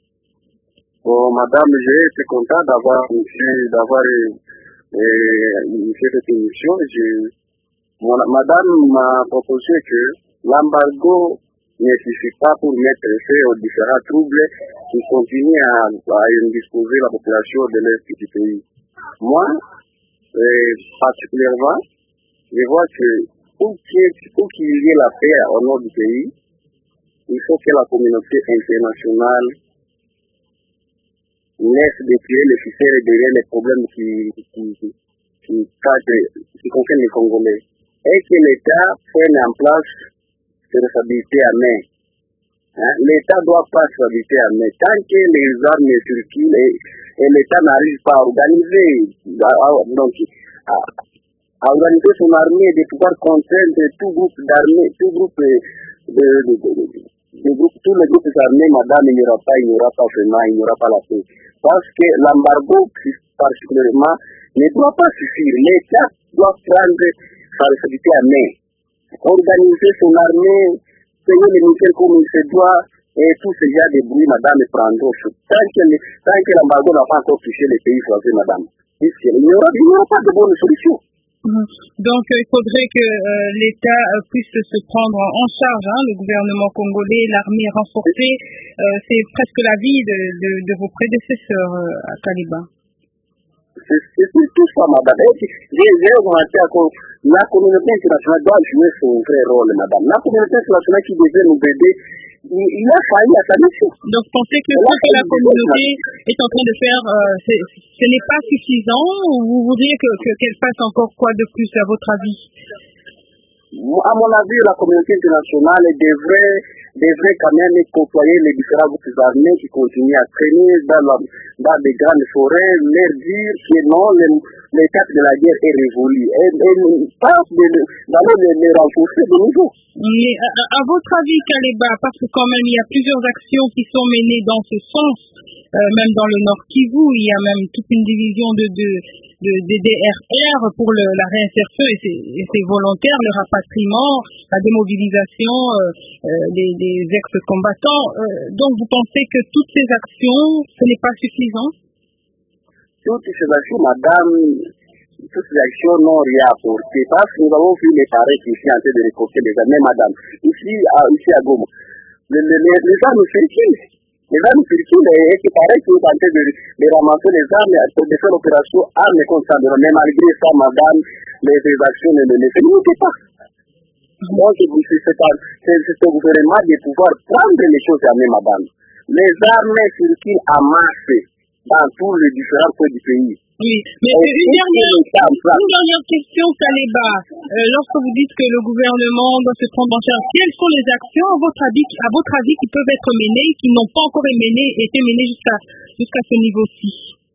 Bon, Madame, j'ai été content d'avoir d'avoir euh, fait cette émission. Je, mon, Madame m'a proposé que l'embargo ne suffit pas pour mettre fin aux différents troubles qui continuent à, à indisposer la population de l'Est du pays. Moi, euh, particulièrement, je vois que pour qu'il y ait la paix au nord du pays, il faut que la communauté internationale laisse décrire les ficelles derrière les problèmes qui, qui, qui, qui, qui concernent les Congolais. Et que l'État prenne en place ses responsabilités à main. Hein? L'État doit pas se responsabilité à main. Tant que les armes circulent et, et l'État n'arrive pas à organiser, à, donc, à, à organiser son armée, de pouvoir contraindre tout groupe d'armée, tout groupe de, de, de, de, de, de groupe, tous les groupes armés, madame, il n'y aura pas, il n'y aura pas vraiment, il n'y aura pas la paix. Parce que l'embargo, particulièrement, ne doit pas suffire. L'État doit prendre sa responsabilité à main. Organiser son armée, payer les militaires comme il se doit, et tout ce genre de bruit, madame, prendre. Tant que, tant que l'embargo n'a pas encore touché les pays choisis, madame, il n'y aura, il n'y aura pas de bonne solution. Donc, euh, il faudrait que euh, l'État euh, puisse se prendre en charge, hein, le gouvernement congolais, l'armée renforcée. Euh, c'est presque l'avis de, de, de vos prédécesseurs euh, à Kaleba. C'est tout ça, madame. J'ai augmenté à cause. La communauté internationale doit jouer son vrai rôle, madame. La communauté internationale qui devait nous aider, il, il a failli à sa mission. Donc, pensez que ce que la communauté est en train de faire, euh, ce n'est pas suffisant, ou vous voudriez que, que, qu'elle fasse encore quoi de plus, à votre avis? À mon avis, la communauté internationale devrait, devrait quand même côtoyer les différents groupes armés qui continuent à traîner dans, la, dans des grandes forêts, leur dire que non, l'état de la guerre est révolu. Et, et pas d'aller les, les renforcer de nouveau. Mais à, à votre avis, Kaleba, parce que quand même il y a plusieurs actions qui sont menées dans ce sens, euh, même dans le Nord Kivu, il y a même toute une division de, de, de, de D R R pour le, la réinsertion et c'est, et c'est volontaire, le rapatriement, la démobilisation euh, euh, des, des ex-combattants. Euh, donc vous pensez que toutes ces actions, ce n'est pas suffisant? Toutes ces actions, madame, toutes ces actions n'ont rien apporté. Parce que nous avons vu les pareils qui sont en train de récolter des armes. Mais madame, ici à, ici à Goma, les, les, les, les armes circulent. Les armes circulent et c'est pareil qui sont en train de, de ramasser les armes, de faire l'opération armes contre ça. Mais malgré ça, madame, les, les actions ne les finissent pas. Donc, c'est au gouvernement de pouvoir prendre les choses à main, madame. Les armes circulent en masse dans tous les différents points du pays. Oui, mais une dernière, une dernière question, Kaleba. Euh, lorsque vous dites que le gouvernement doit se prendre en charge, quelles sont les actions, à votre avis, à votre avis qui peuvent être menées, qui n'ont pas encore été menées, été menées jusqu'à, jusqu'à ce niveau-ci?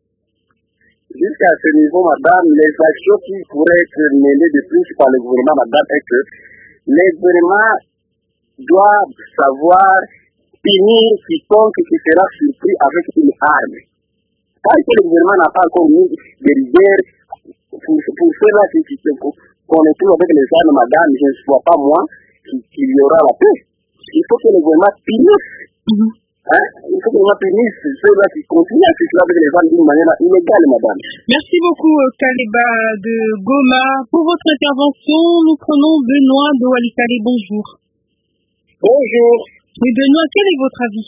Jusqu'à ce niveau, madame, les actions qui pourraient être menées de plus par le gouvernement, madame, est que le gouvernement doit savoir punir quiconque qui sera surpris avec une arme. Parce que le gouvernement n'a pas encore mis de rigueur pour, pour ceux-là qui, qui, qu'on est tous avec les armes, madame, je ne vois pas moi qu'il y aura la paix. Il faut que le gouvernement punisse. Mm-hmm. Hein? Il faut que le gouvernement punisse ceux-là qui continuent à circuler avec les armes d'une manière illégale, madame. Merci beaucoup, Kaleba de Goma. Pour votre intervention, nous prenons Benoît de Walikale. Bonjour. Bonjour. Oui, Benoît, quel est votre avis?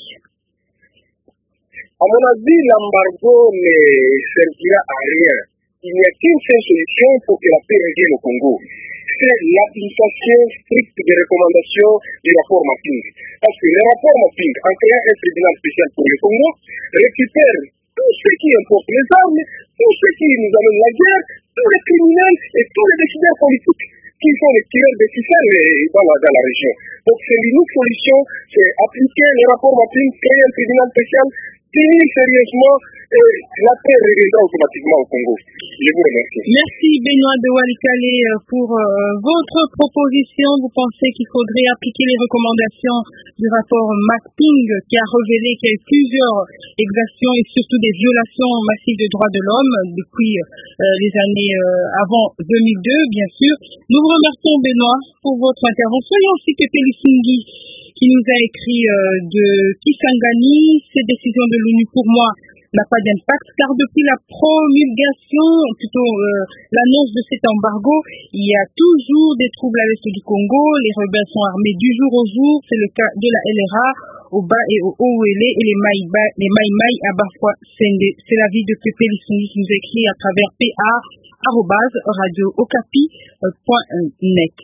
À mon avis, l'embargo ne servira à rien. Il n'y a qu'une seule solution pour que la paix revienne au Congo. C'est l'application stricte des recommandations du rapport Mapping. Parce que le rapport Mapping, en créant un tribunal spécial pour le Congo, récupère tout ce qui importe les armes, tout ce qui nous amène la guerre, tous les criminels et tous les décideurs politiques qui sont les tireurs de ficelles dans la, dans la région. Donc c'est l'unique solution, c'est appliquer le rapport Mapping, créer un tribunal spécial, finir sérieusement et la paix reviendra automatiquement au Congo. Je vous remercie. Merci Benoît de Walikale pour euh, votre proposition. Vous pensez qu'il faudrait appliquer les recommandations du rapport Mapping qui a révélé qu'il y a eu plusieurs exactions et surtout des violations massives des droits de l'homme depuis euh, les années euh, avant deux mille deux, bien sûr. Nous vous remercions Benoît pour votre intervention et aussi Pepe Lusingui qui nous a écrit euh, de Kisangani. Ces décisions de l'ONU pour moi n'a pas d'impact car depuis la promulgation, plutôt euh, l'annonce de cet embargo, il y a toujours des troubles à l'est du Congo. Les rebelles sont armés du jour au jour. C'est le cas de la L R A au bas et au haut Ouélé et les Maïba, les Maïmaï à Bafwa Sende. C'est l'avis de Pepe Lusingui qui nous écrit à travers p a arobase radio okapi point net.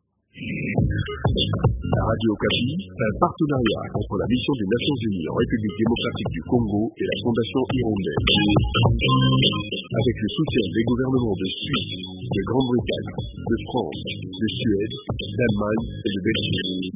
La Radio Okapi, un partenariat entre la mission des Nations Unies en République démocratique du Congo et la Fondation Hirondelle. Avec le soutien des gouvernements de Suisse, de Grande-Bretagne, de France, de Suède, d'Allemagne et de Belgique.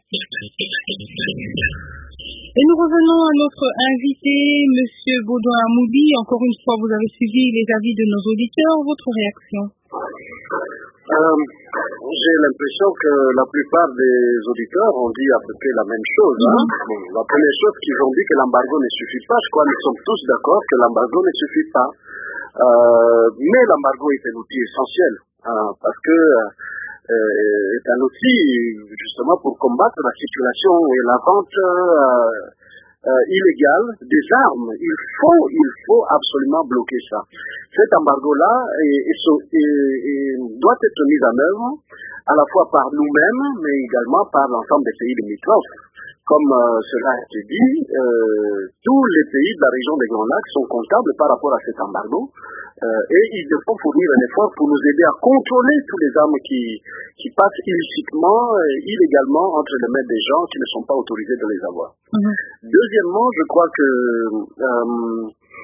Et nous revenons à notre invité, Monsieur Baudouin Amoudi. Encore une fois, vous avez suivi les avis de nos auditeurs. Votre réaction? Euh, j'ai l'impression que la plupart des auditeurs ont dit à peu près la même chose. Hein? Mm-hmm. Bon, la première chose qu'ils ont dit que l'embargo ne suffit pas, je crois que nous sommes tous d'accord que l'embargo ne suffit pas. Euh, mais l'embargo est un outil essentiel hein, parce que euh, est un outil justement pour combattre la circulation et la vente euh, Euh, illégale des armes. Il faut, il faut absolument bloquer ça. Cet embargo-là est, est, est, est, doit être mis en œuvre à la fois par nous-mêmes, mais également par l'ensemble des pays limitrophes. comme euh, cela a été dit, euh, tous les pays de la région des Grands Lacs sont comptables par rapport à cet embargo euh, et ils devront fournir un effort pour nous aider à contrôler tous les armes qui, qui passent illicitement et illégalement entre les mains des gens qui ne sont pas autorisés de les avoir. Mm-hmm. Deuxièmement, je crois que euh,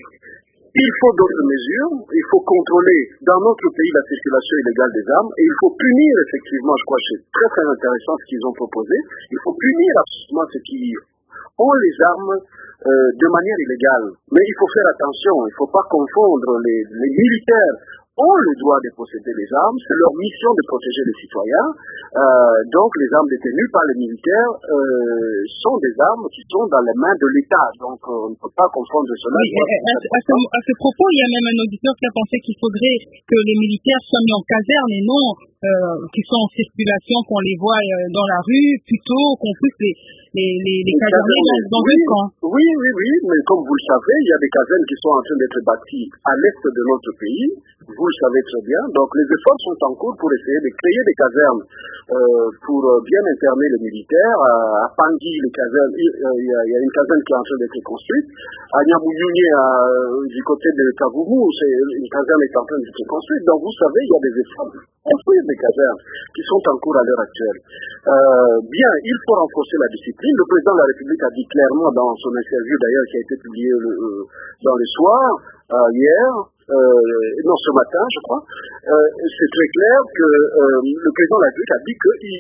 il faut d'autres mesures, il faut contrôler dans notre pays la circulation illégale des armes et il faut punir effectivement, je crois que c'est très très intéressant ce qu'ils ont proposé, il faut punir absolument ceux qui ont les armes euh, de manière illégale. Mais il faut faire attention, il ne faut pas confondre les, les militaires ont le droit de posséder les armes, c'est leur mission de protéger les citoyens. Euh, donc les armes détenues par les militaires euh, sont des armes qui sont dans les mains de l'État. Donc euh, on ne peut pas confondre cela. Oui, à, à, ce, à ce propos, il y a même un auditeur qui a pensé qu'il faudrait que les militaires soient mis en caserne et non euh, qui sont en circulation, qu'on les voit euh, dans la rue, plutôt qu'on puisse les, les, les, les caserner dans, dans oui, un camp. Oui, oui, oui, mais comme vous le savez, il y a des casernes qui sont en train d'être bâties à l'est de notre pays. Vous le savez très bien. Donc les efforts sont en cours pour essayer de créer des casernes euh, pour bien interner les militaires. À, à Pangui, les casernes, il, il, y a, il y a une caserne qui est en train d'être construite. À Niamouyouni, du côté de Kavumu, une caserne est en train d'être construite. Donc vous savez, il y a des efforts pour construire des casernes qui sont en cours à l'heure actuelle. Euh, bien, il faut renforcer la discipline. Le président de la République a dit clairement dans son interview d'ailleurs qui a été publié le, euh, dans le soir, euh, hier, Euh, non, ce matin, je crois, euh, c'est très clair que euh, le président de la République a dit qu'il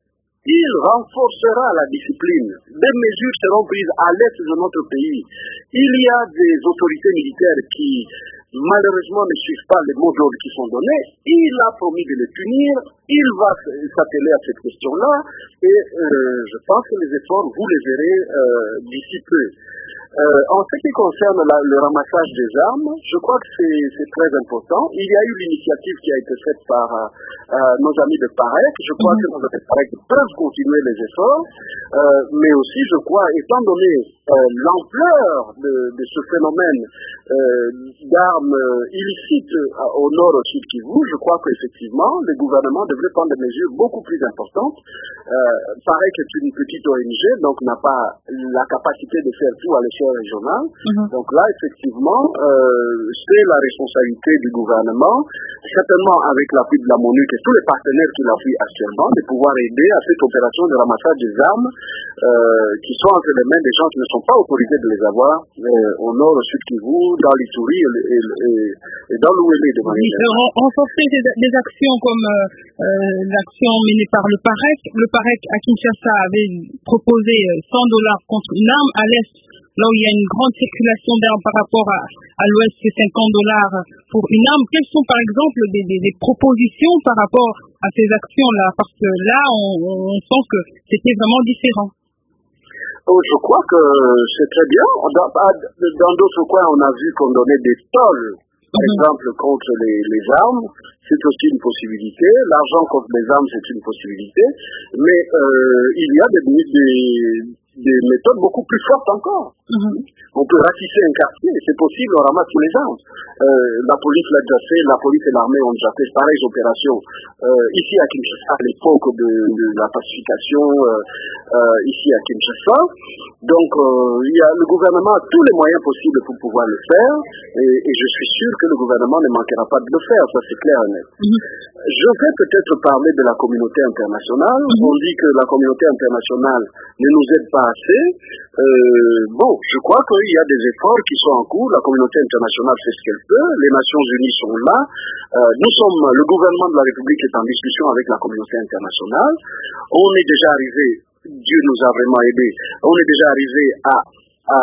il renforcera la discipline. Des mesures seront prises à l'est de notre pays. Il y a des autorités militaires qui, malheureusement, ne suivent pas les mots d'ordre qui sont donnés. Il a promis de les punir. Il va s'atteler à cette question-là. Et euh, je pense que les efforts, vous les verrez euh, d'ici peu. Euh, en ce qui concerne la, le ramassage des armes, je crois que c'est très important. Il y a eu l'initiative qui a été faite par euh, nos amis de Parec. Je crois mm-hmm. que nos amis de Parec peuvent continuer les efforts, euh, mais aussi, je crois, étant donné euh, l'ampleur de, de ce phénomène euh, d'armes illicites au nord au sud Kivu, je crois qu'effectivement, le gouvernement devrait prendre des mesures beaucoup plus importantes. Euh, Parec est une petite O N G, donc n'a pas la capacité de faire tout à l'échelle régionale. Mm-hmm. Donc là, effectivement, euh, c'est la responsabilité du gouvernement, certainement avec l'appui de la MONUC et tous les partenaires qui l'appuient actuellement, de pouvoir aider à cette opération de ramassage des armes euh, qui sont entre les mains des gens qui ne sont pas autorisés de les avoir euh, au nord, au sud Kivu, dans l'Ituri et, et, et, et dans l'Ouélé de manière générale. Renforcer des, des actions comme euh, euh, l'action menée par le Parec. Le Parec à Kinshasa avait proposé cent dollars contre une arme. À l'est, là où il y a une grande circulation d'armes par rapport à, à l'ouest, c'est cinquante dollars pour une arme. Quelles sont par exemple des, des, des propositions par rapport à ces actions-là? Parce que là, on, on sent que c'était vraiment différent. Oh, je crois que c'est très bien. Dans, dans d'autres coins, on a vu qu'on donnait des tolls, par mmh. exemple, contre les, les armes. C'est aussi une possibilité. L'argent contre les armes, c'est une possibilité. Mais euh, il y a des, des, des méthodes beaucoup plus fortes encore. Mmh. On peut ratisser un quartier, c'est possible, on ramasse tous les armes. Euh, la police l'a déjà fait, la police et l'armée ont déjà fait pareilles opérations. Euh, ici à Kinshasa, à l'époque de, de la pacification, euh, euh, ici à Kinshasa. Donc, euh, il y a, le gouvernement a tous les moyens possibles pour pouvoir le faire, et, et je suis sûr que le gouvernement ne manquera pas de le faire, ça c'est clair et net. Mmh. Je vais peut-être parler de la communauté internationale. Mmh. On dit que la communauté internationale ne nous aide pas assez. Euh, bon, je crois qu'il y a des efforts qui sont en cours. La communauté internationale fait ce qu'elle peut. Les Nations Unies sont là. Euh, nous sommes, le gouvernement de la République est en discussion avec la communauté internationale. On est déjà arrivé, Dieu nous a vraiment aidés, on est déjà arrivé à, à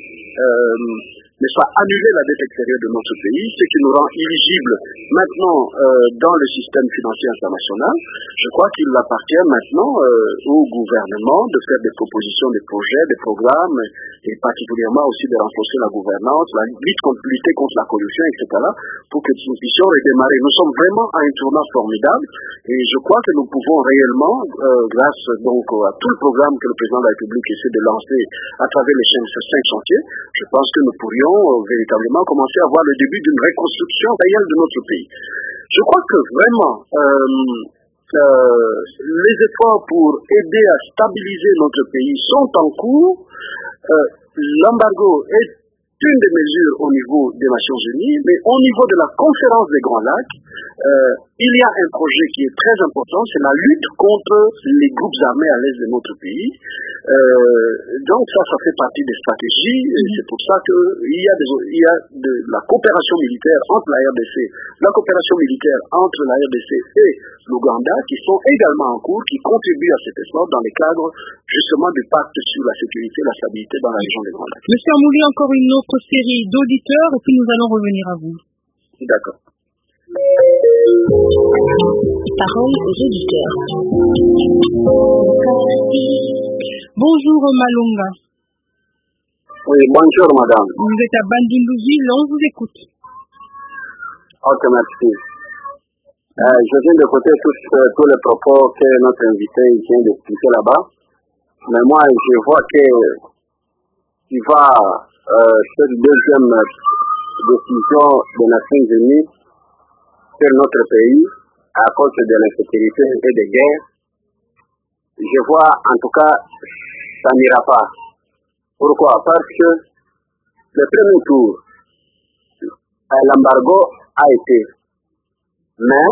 euh, n'est-ce pas, annuler la dette extérieure de notre pays, ce qui nous rend éligibles maintenant euh, dans le système financier international. Je crois qu'il appartient maintenant euh, au gouvernement de faire des propositions, des projets, des programmes, et particulièrement aussi de renforcer la gouvernance, la lutte contre, lutter contre la corruption, et cetera, pour que nous puissions redémarrer. Nous sommes vraiment à un tournant formidable, et je crois que nous pouvons réellement, euh, grâce donc à tout le programme que le président de la République essaie de lancer à travers les cinq chantiers, je pense que nous pourrions véritablement commencer à voir le début d'une reconstruction réelle de notre pays. Je crois que vraiment, euh, euh, les efforts pour aider à stabiliser notre pays sont en cours. Euh, l'embargo est une des mesures au niveau des Nations Unies, mais au niveau de la conférence des Grands Lacs, euh, il y a un projet qui est très important, c'est la lutte contre les groupes armés à l'est de notre pays. Euh, donc ça, ça fait partie des stratégies, et c'est pour ça qu'il y a, des, il y a de la coopération militaire entre la R D C, la coopération militaire entre la R D C et l'Ouganda qui sont également en cours, qui contribuent à cet effort dans le cadre justement du pacte sur la sécurité et la stabilité dans la région des Grands Lacs. Monsieur Amouli, encore une autre série d'auditeurs, et puis nous allons revenir à vous. D'accord. Parole aux auditeurs. Bonjour Malonga. Oui, bonjour madame. Vous êtes à Bandundu-Ville, on vous écoute. Ok, merci. Euh, je viens d'écouter tous, euh, tous les propos que notre invité vient d'expliquer là-bas. Mais moi, je vois que il va, euh, cette deuxième décision des Nations Unies sur notre pays à cause de l'insécurité et des guerres, je vois en tout cas, ça n'ira pas. Pourquoi? Parce que le premier tour, l'embargo a été, mais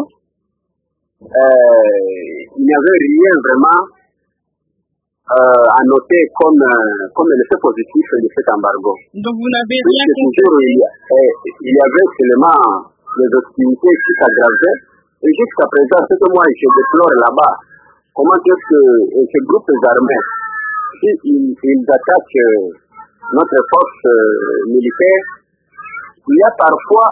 euh, il n'y avait rien vraiment euh, à noter comme, euh, comme l'effet positif de cet embargo. Donc vous n'avez rien compris? Il, il y avait seulement les hostilités qui s'aggravaient, et jusqu'à présent, ce que moi je déplore là-bas, comment est-ce que ces groupes armés, s'ils ils attaquent euh, notre force euh, militaire, il y a parfois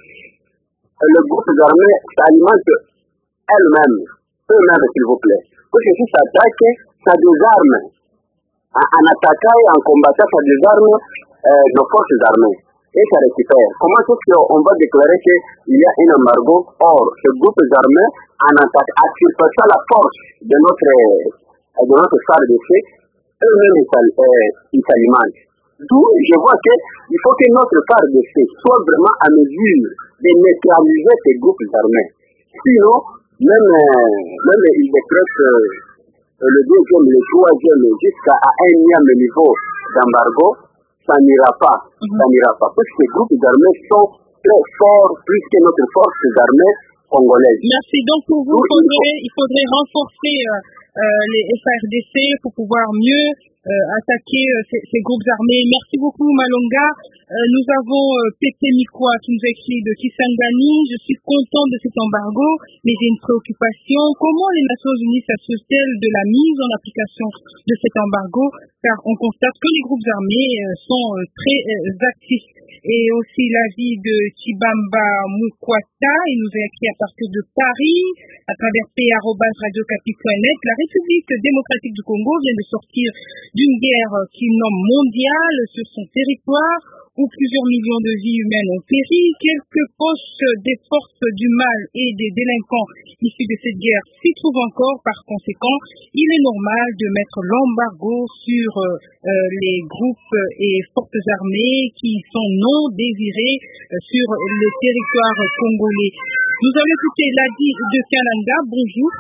euh, les groupes armés s'alimentent elles-mêmes, eux-mêmes s'il vous plaît. Parce que si ça attaque, ça désarme. En, en attaquant et en combattant, ça désarme euh, nos forces armées. Et ça récupère. Comment est-ce qu'on va déclarer qu'il y a un embargo? Or, ces groupes armés, en attaque, attirent ça la force de notre, de notre F A R D C, eux-mêmes ils s'alimentent. D'où je vois qu'il faut que notre F A R D C soit vraiment à mesure de neutraliser ces groupes armés. Sinon, même, même ils décrètent euh, le deuxième, le troisième, jusqu'à un énième niveau d'embargo, ça n'ira pas. Mm-hmm. Ça n'ira pas. Parce que les groupes armés sont très forts, plus que notre force armée congolaise. Merci. Donc pour vous, il faudrait, il faudrait renforcer euh, euh, les F A R D C pour pouvoir mieux euh, attaquer euh, ces, ces groupes armés. Merci beaucoup Malonga. Euh, nous avons euh, Pépé Mikwa qui nous écrit de Kisangani. Je suis content de cet embargo, mais j'ai une préoccupation. Comment les Nations Unies s'assurent-elles de la mise en application de cet embargo? Car on constate que les groupes armés euh, sont euh, très euh, actifs. Et aussi l'avis de Chibamba Mukwata, il nous a écrit à partir de Paris, à travers p arobase radio capi point net. La République démocratique du Congo vient de sortir d'une guerre qui nomme mondiale sur son territoire, où plusieurs millions de vies humaines ont péri. Quelques poches des forces du mal et des délinquants issus de cette guerre s'y trouvent encore. Par conséquent, il est normal de mettre l'embargo sur euh, les groupes et forces armées qui sont non désirés euh, sur le territoire congolais. Nous allons écouter Ladi de Kananga. Bonjour.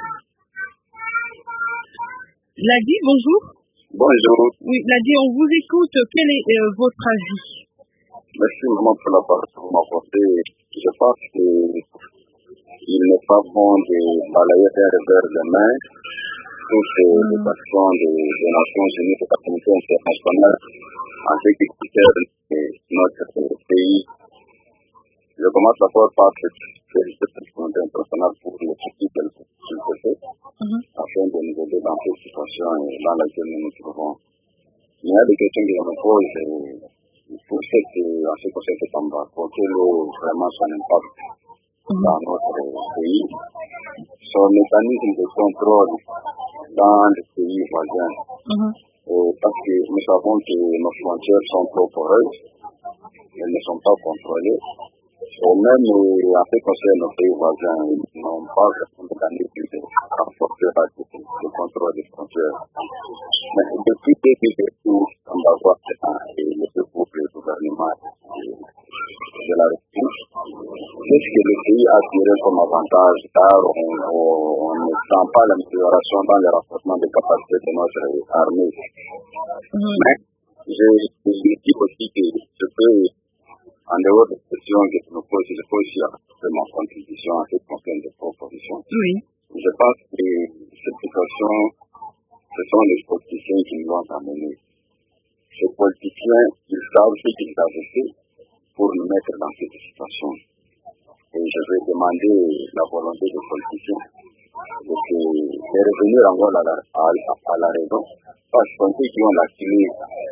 Ladi, bonjour. Bonjour. Oui, Ladi, on vous écoute. Quel est euh, votre avis? Merci maman pour la parole que vous m'apportez. Je pense qu'il n'est pas bon de balayer un revers de main toutes les actions des Nations Unies et de la communauté internationale en ce qui concerne notre pays. Je commence d'abord par féliciter la communauté internationale pour le soutien qu'elle fait afin de nous aider dans cette situation dans laquelle nous nous trouvons. Il y a des questions que je me pose pour cette, en ce qui concerne cet embargo, quel est vraiment son impact dans notre pays, son mécanisme de contrôle dans les pays voisins. Mm-hmm. euh, parce que nous savons que nos frontières sont trop poreuses, elles ne sont pas contrôlées. Et même euh, en ce qui concerne nos pays voisins, ils n'ont pas de mécanisme de renforcer le contrôle des frontières. Mais depuis deux mille douze, on va voir et le groupe du gouvernement de la République, qu'est-ce que le pays a tiré comme avantage car on, on, on est sent pas l'amélioration dans le renforcement des capacités de notre armée. Mmh. Mais je, je dis aussi que je peux, en dehors des questions que je me pose, je peux aussi apporter mon contribution à cette concerne des propositions. Oui. Je pense que cette situation, ce sont les politiciens qui nous ont amenés. Ces politiciens, ils savent ce qu'ils avaient fait pour nous mettre dans cette situation. Et je vais demander la volonté des politiciens de, de revenir encore à la, à, à la raison. Parce que ceux qui ont la clé,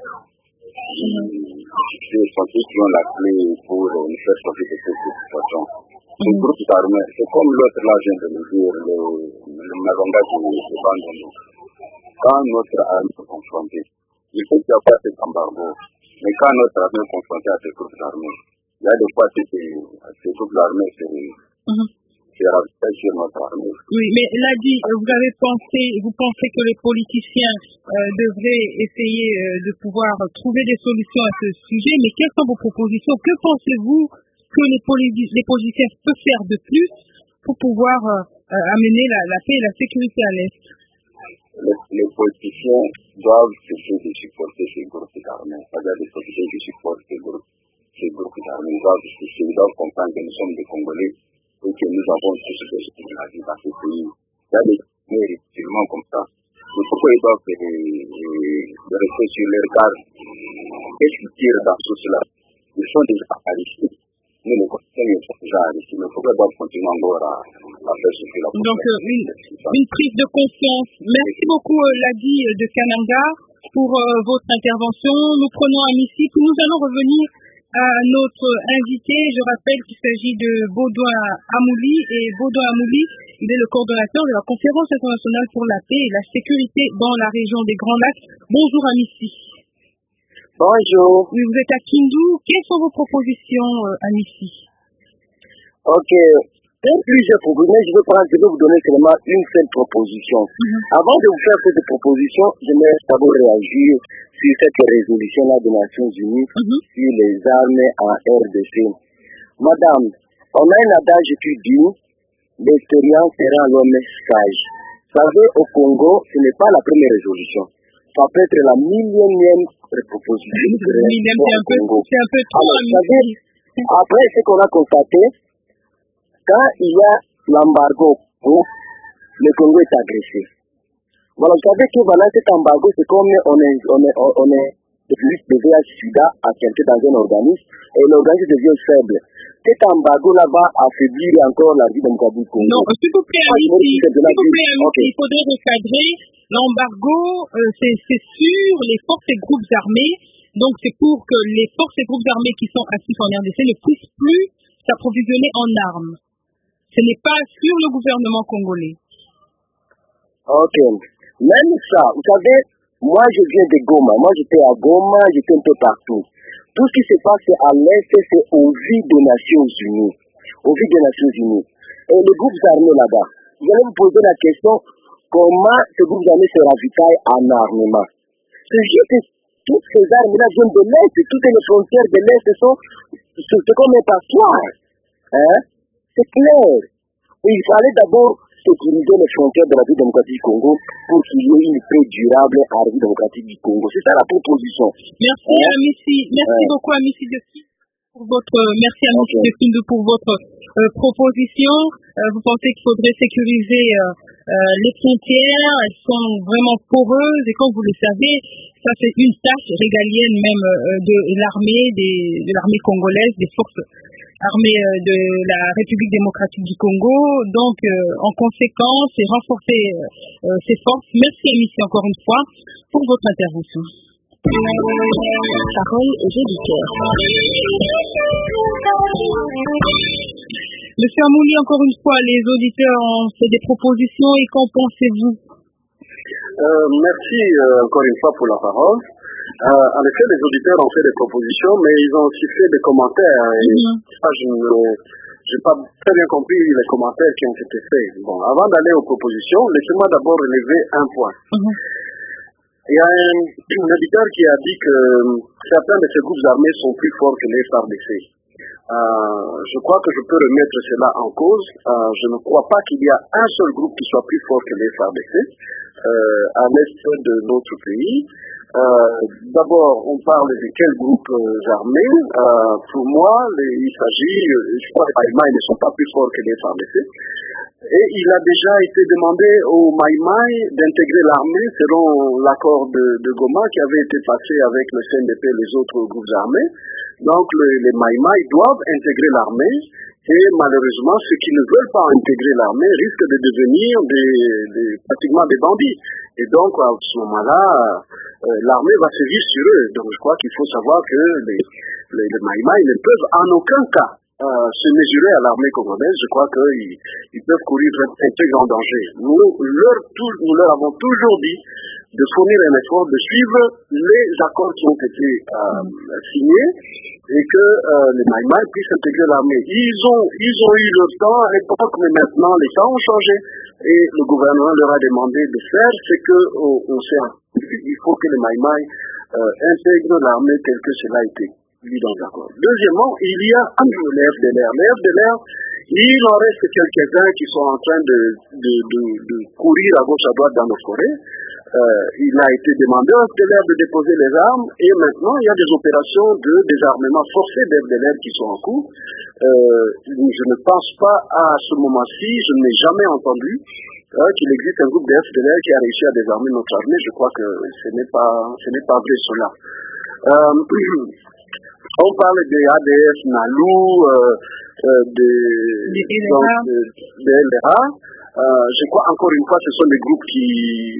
ce sont ceux qui ont la clé pour nous faire sortir de cette situation. Les groupes armés, c'est comme l'autre là vient de le dire, le, le Maronga qui est abandonné. Quand notre armée est confrontée, il faut qu'il n'y a pas cet embargo. Mais quand notre armée est confrontée à ces groupes armés, il y a des fois que ces groupes armés se ravitaillent sur notre armée. Oui, mais là dit, vous avez pensé, vous pensez que les politiciens euh, devraient essayer euh, de pouvoir trouver des solutions à ce sujet, mais quelles sont vos propositions? Que pensez-vous que les, politi- les politiciens peuvent faire de plus pour pouvoir euh, euh, amener la, la paix et la sécurité à l'Est? Les, les politiciens doivent cesser de supporter ces groupes armés. C'est-à-dire les politiciens qui supportent ces groupes, ces groupes armés, ils doivent cesser, ils doivent comprendre que nous sommes des Congolais et que nous avons tous des choses de la vie dans ce pays. Il y a des mais effectivement comme ça. Mais pourquoi ils doivent euh, euh, rester sur leur garde? Qu'est-ce qu'ils tirent dans tout cela? Ils sont déjà arrêtés. Mais les politiciens sont déjà arrêtés. Mais pourquoi ils doivent continuer encore à, à faire ce que la police? Donc, euh, une, une prise de conscience. Merci beaucoup, euh, Ladi de Kananga, pour euh, votre intervention. Nous prenons un ici. Nous allons revenir à notre invité. Je rappelle qu'il s'agit de Baudouin Amouli. Et Baudouin Amouli, il est le coordonnateur de la Conférence internationale pour la paix et la sécurité dans la région des Grands Lacs. Bonjour, Amici. Bonjour. Oui, vous êtes à Kindu. Quelles sont vos propositions, euh, Amici? Ok. Il y a plusieurs propositions. Je vais, prendre, je vais vous donner seulement une seule proposition. Mm-hmm. Avant de vous faire cette proposition, j'aimerais d'abord réagir sur cette résolution-là des Nations Unies mm-hmm. sur les armes en R D C. Madame, on a un adage qui dit l'expérience sera l'homme sage. Vous savez, au Congo, ce n'est pas la première résolution. Ça peut être la millionième proposition. Millième, c'est un peu, c'est un peu trop. Alors, vous savez, après ce qu'on a constaté, quand il y a l'embargo, le Congo est agressé. Voilà, vous savez que voilà, cet embargo, c'est comme on est, on est, on est plus de V I H sida à quelqu'un dans un organisme, et l'organisme devient faible. Cet embargo-là va affaiblir encore la vie démocratique du Congo. Non, s'il vous plaît, Amici, s'il vous plaît, okay. Il faudrait recadrer. L'embargo, euh, c'est, c'est sur les forces et groupes armés. Donc, c'est pour que les forces et groupes armés qui sont actifs en R D C ne puissent plus s'approvisionner en armes. Ce n'est pas sur le gouvernement congolais. Ok. Même ça, vous savez, moi je viens de Goma. Moi j'étais à Goma, j'étais un peu partout. Tout ce qui se passe à l'Est, c'est au vu des Nations Unies. Au vu des Nations Unies. Et les groupes armés là-bas, vous allez vous poser la question, comment ces groupes armés se ravitaillent en armement? C'est juste que toutes ces armes-là viennent de l'Est, toutes les frontières de l'Est sont, c'est comme un passoire. Hein? C'est clair. Et il fallait d'abord sécuriser les frontières de la vie démocratique du Congo pour qu'il y ait une paix durable à la vie démocratique du Congo. C'est ça la proposition. Merci, hein? Amici. Merci hein? beaucoup, Amici de pour votre, merci à Amici de Kindu pour votre euh, proposition. Euh, vous pensez qu'il faudrait sécuriser euh, euh, les frontières? Elles sont vraiment poreuses et comme vous le savez, ça c'est une tâche régalienne même euh, de l'armée, des, de l'armée congolaise, des forces armée de la République démocratique du Congo, donc euh, en conséquence, et renforcer euh, ces forces. Merci Amici encore une fois pour votre intervention. Parole aux auditeurs. Monsieur Amouli, encore une fois, les auditeurs ont fait des propositions et qu'en pensez-vous? euh, Merci euh, encore une fois pour la parole. Euh, en effet, les auditeurs ont fait des propositions, mais ils ont aussi fait des commentaires. Et mm-hmm. ça, je n'ai pas très bien compris les commentaires qui ont été faits. Bon, avant d'aller aux propositions, laissez-moi d'abord relever un point. Mm-hmm. Il y a un, un auditeur qui a dit que certains de ces groupes armés sont plus forts que les F A R D C. Euh, je crois que je peux remettre cela en cause. Euh, je ne crois pas qu'il y a un seul groupe qui soit plus fort que les F A R D C euh, à l'est de notre pays. Euh, D'abord, on parle de quel groupe euh, armé. Euh, pour moi, les, il s'agit, je crois que les Maïmaï ne sont pas plus forts que les F A R D C. Et il a déjà été demandé aux Maïmaï d'intégrer l'armée selon l'accord de, de Goma qui avait été passé avec le C N D P et les autres groupes armés. Donc le, les Maïmaï doivent intégrer l'armée et malheureusement ceux qui ne veulent pas intégrer l'armée risquent de devenir des, des, pratiquement des bandits. Et donc à ce moment-là, euh, l'armée va sévir sur eux. Donc je crois qu'il faut savoir que les, les, les Maïmaï ne peuvent en aucun cas Euh, se mesurer à l'armée congolaise. Je crois qu'ils ils peuvent courir un très grand danger. Nous leur, tout, nous leur avons toujours dit de fournir un effort, de suivre les accords qui ont été euh, signés et que euh, les Maïmaï puissent intégrer l'armée. Ils ont, ils ont eu leur temps à l'époque, mais maintenant les temps ont changé et le gouvernement leur a demandé de faire ce qu'on on sait. Il faut que les Maïmaï euh, intègrent l'armée tel que cela a été. Deuxièmement, il y a les F D L R. Les F D L R, il en reste quelques-uns qui sont en train de, de, de, de courir à gauche à droite dans nos forêts. Euh, il a été demandé aux F D L R de déposer les armes et maintenant il y a des opérations de désarmement forcé des F D L R qui sont en cours. Euh, je ne pense pas à ce moment-ci, je n'ai jamais entendu euh, qu'il existe un groupe de F D L R qui a réussi à désarmer notre armée. Je crois que ce n'est pas, ce n'est pas vrai cela. Euh, On parle des A D F, Nalou, euh, euh, des de L R A. Euh, je crois encore une fois, ce sont des groupes qui,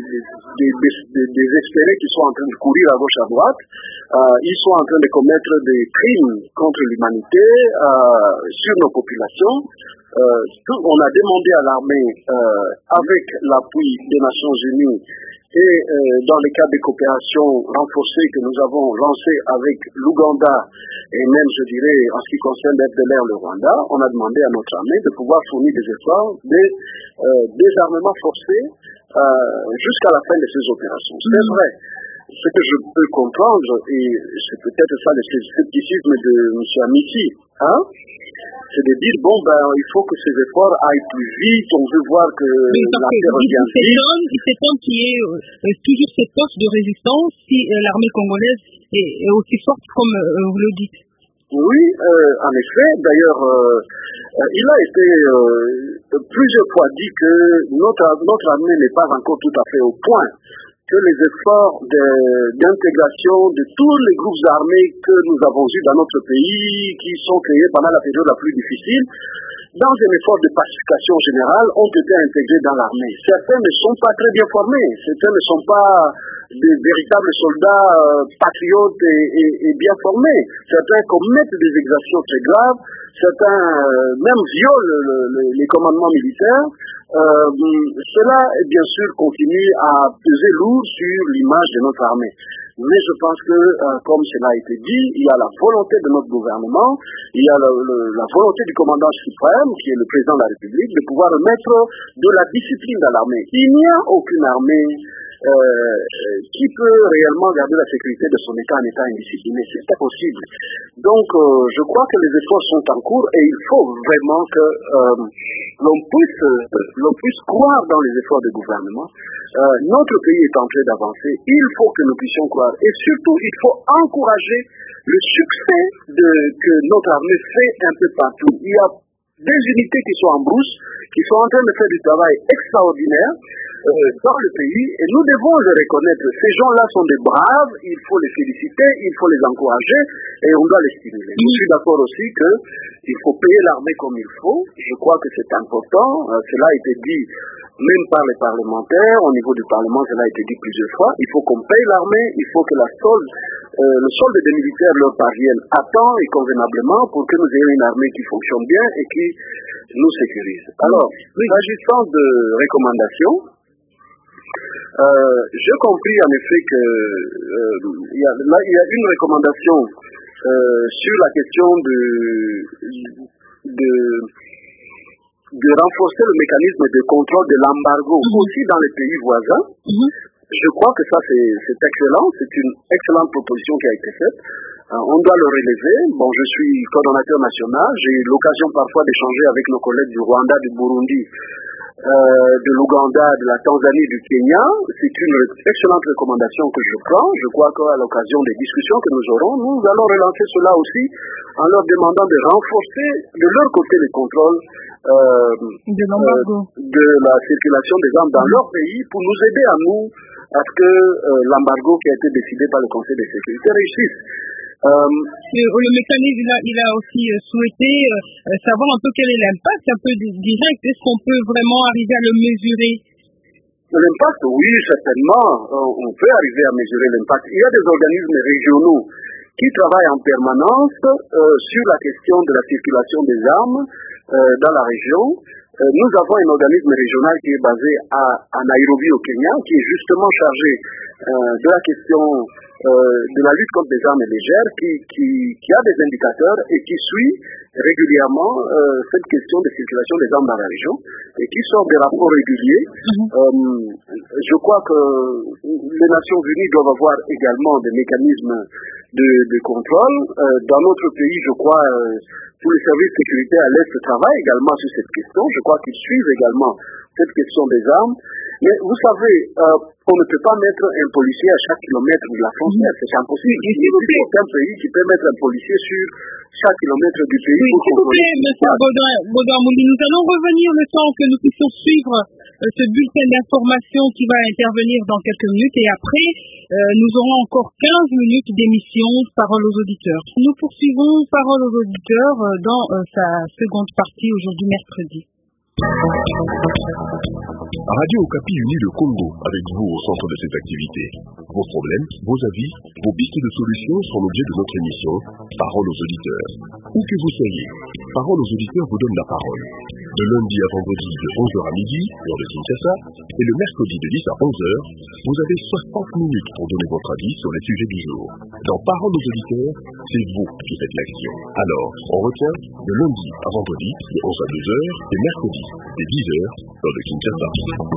des, des, des, des espérés qui sont en train de courir à gauche à droite. Euh, ils sont en train de commettre des crimes contre l'humanité euh, sur nos populations. Euh, tout, on a demandé à l'armée, euh, avec l'appui des Nations Unies, et euh, dans les cas de coopération renforcée que nous avons lancé avec l'Ouganda et même, je dirais, en ce qui concerne l'F D L R, le Rwanda, on a demandé à notre armée de pouvoir fournir des efforts de euh, désarmement forcé euh, jusqu'à la fin de ces opérations. Mmh. C'est vrai. Ce que je peux comprendre, et c'est peut-être ça le scepticisme de M. Amici, hein, c'est de dire, bon, ben, il faut que ces efforts aillent plus vite, on veut voir que oui, la paix revient vite. Il s'étonne qu'il y ait euh, toujours cette force de résistance si euh, l'armée congolaise est, est aussi forte comme euh, vous le dites. Oui, euh, en effet, d'ailleurs, euh, euh, il a été euh, plusieurs fois dit que notre, notre armée n'est pas encore tout à fait au point, que les efforts d'intégration de, de tous les groupes armés que nous avons eus dans notre pays, qui sont créés pendant la période la plus difficile, dans un effort de pacification générale, ont été intégrés dans l'armée. Certains ne sont pas très bien formés, certains ne sont pas de véritables soldats euh, patriotes et, et, et bien formés. Certains commettent des exactions très graves, certains euh, même violent le, le, les commandements militaires. Euh, cela, bien sûr, continue à peser lourd sur l'image de notre armée. Mais je pense que, euh, comme cela a été dit, il y a la volonté de notre gouvernement, il y a le, le, la volonté du commandant suprême, qui est le président de la République, de pouvoir mettre de la discipline dans l'armée. Il n'y a aucune armée Euh, qui peut réellement garder la sécurité de son État en état indiscipliné. C'est pas possible. Donc, euh, je crois que les efforts sont en cours et il faut vraiment que euh, l'on puisse, euh, l'on puisse croire dans les efforts du gouvernement. Euh, notre pays est en train d'avancer. Il faut que nous puissions croire. Et surtout, il faut encourager le succès de, que notre armée fait un peu partout. Il y a des unités qui sont en brousse, qui sont en train de faire du travail extraordinaire euh, dans le pays, et nous devons le reconnaître. Ces gens-là sont des braves, il faut les féliciter, il faut les encourager, et on doit les stimuler. Je suis d'accord aussi qu'il faut payer l'armée comme il faut. Je crois que c'est important. Euh, cela a été dit même par les parlementaires. Au niveau du Parlement, cela a été dit plusieurs fois. Il faut qu'on paye l'armée, il faut que la solde, euh, le solde des militaires leur parvienne à temps et convenablement pour que nous ayons une armée qui fonctionne bien et qui nous sécurise. Alors, s'agissant de recommandations, euh, j'ai compris en effet que euh, y a, là, il y a une recommandation euh, sur la question de, de, de renforcer le mécanisme de contrôle de l'embargo mmh. aussi dans les pays voisins. Mmh. Je crois que ça c'est excellent, c'est une excellente proposition qui a été faite. Euh, on doit le relever. Bon, je suis coordonnateur national. J'ai eu l'occasion parfois d'échanger avec nos collègues du Rwanda, du Burundi, euh, de l'Ouganda, de la Tanzanie, du Kenya. C'est une excellente recommandation que je prends. Je crois qu'à l'occasion des discussions que nous aurons, nous allons relancer cela aussi en leur demandant de renforcer de leur côté les contrôles euh, de, euh, de la circulation des armes dans leur pays pour nous aider à nous à ce que euh, l'embargo qui a été décidé par le Conseil de sécurité réussisse. Euh, le mécanisme, il a, il a aussi euh, souhaité euh, savoir un peu quel est l'impact un peu direct. Est-ce qu'on peut vraiment arriver à le mesurer? L'impact, oui, certainement. Euh, on peut arriver à mesurer l'impact. Il y a des organismes régionaux qui travaillent en permanence euh, sur la question de la circulation des armes euh, dans la région. Euh, nous avons un organisme régional qui est basé à, à Nairobi au Kenya, qui est justement chargé euh, de la question euh, de la lutte contre les armes légères, qui, qui, qui a des indicateurs et qui suit régulièrement euh, cette question de circulation des armes dans la région et qui sort des rapports réguliers. Mm-hmm. Euh, je crois que les Nations Unies doivent avoir également des mécanismes de, de contrôle. Euh, dans notre pays, je crois, euh, tous les services de sécurité à l'Est travaillent également sur cette question. Je crois qu'ils suivent également cette question des armes. Mais vous savez, euh, on ne peut pas mettre un policier à chaque kilomètre de la frontière. C'est impossible. Il n'y a aucun pays qui peut mettre un policier sur chaque kilomètre du pays. Oui, s'il vous plaît, M. Baudouin Amouli, nous allons revenir le temps que nous puissions suivre euh, ce bulletin d'information qui va intervenir dans quelques minutes. Et après, euh, nous aurons encore quinze minutes d'émission Parole aux auditeurs. Nous poursuivons Parole aux auditeurs euh, dans euh, sa seconde partie aujourd'hui mercredi. Radio Okapi unit le Congo avec vous au centre de cette activité. Vos problèmes, vos avis, vos pistes de solutions sont l'objet de notre émission Parole aux auditeurs. Où que vous soyez, Parole aux auditeurs vous donne la parole. De lundi à vendredi de onze heures à midi, heure de Kinshasa, et le mercredi de dix à onze heures, vous avez soixante minutes pour donner votre avis sur les sujets du jour. Dans Parole aux auditeurs, c'est vous qui faites l'action. Alors, on retient de lundi à vendredi de onze à douze heures et mercredi de dix heures, heure de Kinshasa.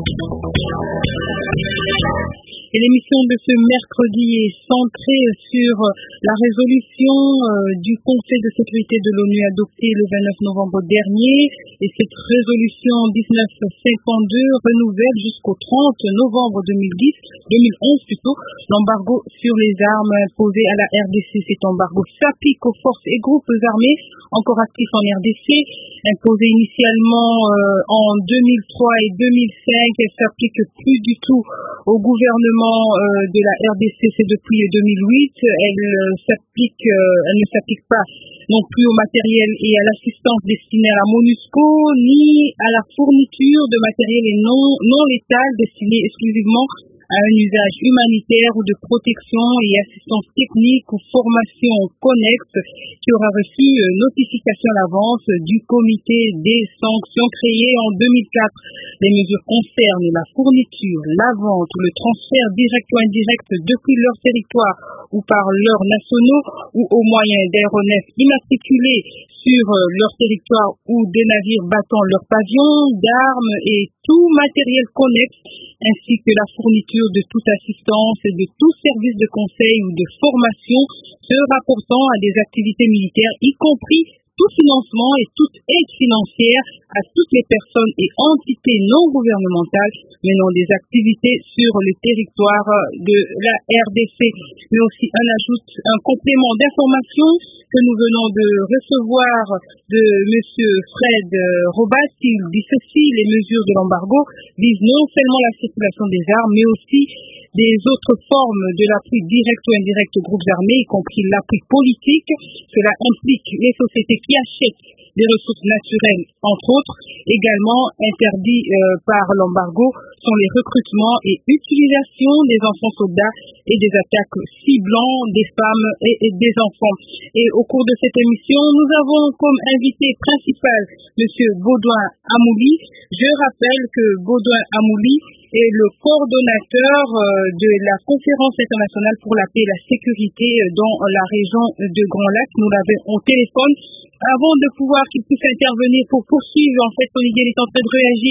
Et l'émission de ce mercredi est centrée sur la résolution euh, du Conseil de sécurité de l'ONU adoptée le vingt-neuf novembre dernier. Et cette résolution dix-neuf cinquante-deux renouvelle jusqu'au trente novembre deux mille dix, deux mille onze plutôt, l'embargo sur les armes imposé à la R D C. Cet embargo s'applique aux forces et groupes armés encore actifs en R D C, imposé initialement euh, en deux mille trois et deux mille cinq. Elle s'applique plus du tout au gouvernement euh, de la R D C, c'est depuis deux mille huit. Elle euh, s'applique, euh, elle ne s'applique pas non plus au matériel et à l'assistance destinée à la MONUSCO, ni à la fourniture de matériel et non, non létal destiné exclusivement à un usage humanitaire ou de protection et assistance technique ou formation connexe qui aura reçu notification à l'avance du comité des sanctions créé en deux mille quatre. Les mesures concernent la fourniture, la vente ou le transfert direct ou indirect depuis leur territoire ou par leurs nationaux ou au moyen d'aéronefs immatriculés sur leur territoire ou des navires battant leur pavillon, d'armes et tout matériel connexe, ainsi que la fourniture de toute assistance et de tout service de conseil ou de formation se rapportant à des activités militaires, y compris tout financement et toute aide financière à toutes les personnes et entités non gouvernementales menant des activités sur le territoire de la R D C. Mais aussi un ajout, un complément d'information que nous venons de recevoir de M. Fred Robat. Il dit ceci: les mesures de l'embargo visent non seulement la circulation des armes, mais aussi des autres formes de l'appui direct ou indirect aux groupes armés, y compris l'appui politique. Cela implique les sociétés qui achètent des ressources naturelles, entre autres. Également interdits euh, par l'embargo sont les recrutements et utilisation des enfants soldats et des attaques ciblant des femmes et, et des enfants. Et au cours de cette émission, nous avons comme invité principal M. Baudouin Amouli. Je rappelle que Baudouin Amouli est le coordonnateur euh, de la conférence internationale pour la paix et la sécurité dans la région de Grand Lac. Nous l'avons au téléphone. Avant de pouvoir qu'il puisse intervenir pour poursuivre, en fait, Olivier est en train de réagir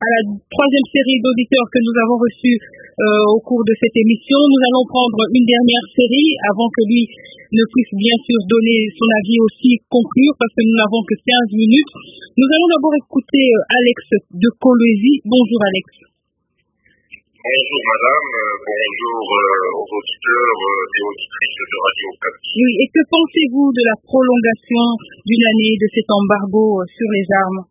à la troisième série d'auditeurs que nous avons reçus euh, au cours de cette émission. Nous allons prendre une dernière série avant que lui ne puisse bien sûr donner son avis aussi, conclure, parce que nous n'avons que quinze minutes. Nous allons d'abord écouter Alex de Kolwezi. Bonjour Alex. Bonjour madame, bonjour euh, aux auditeurs euh, et auditrices de Radio Okapi. Oui, et que pensez-vous de la prolongation d'une année de cet embargo sur les armes?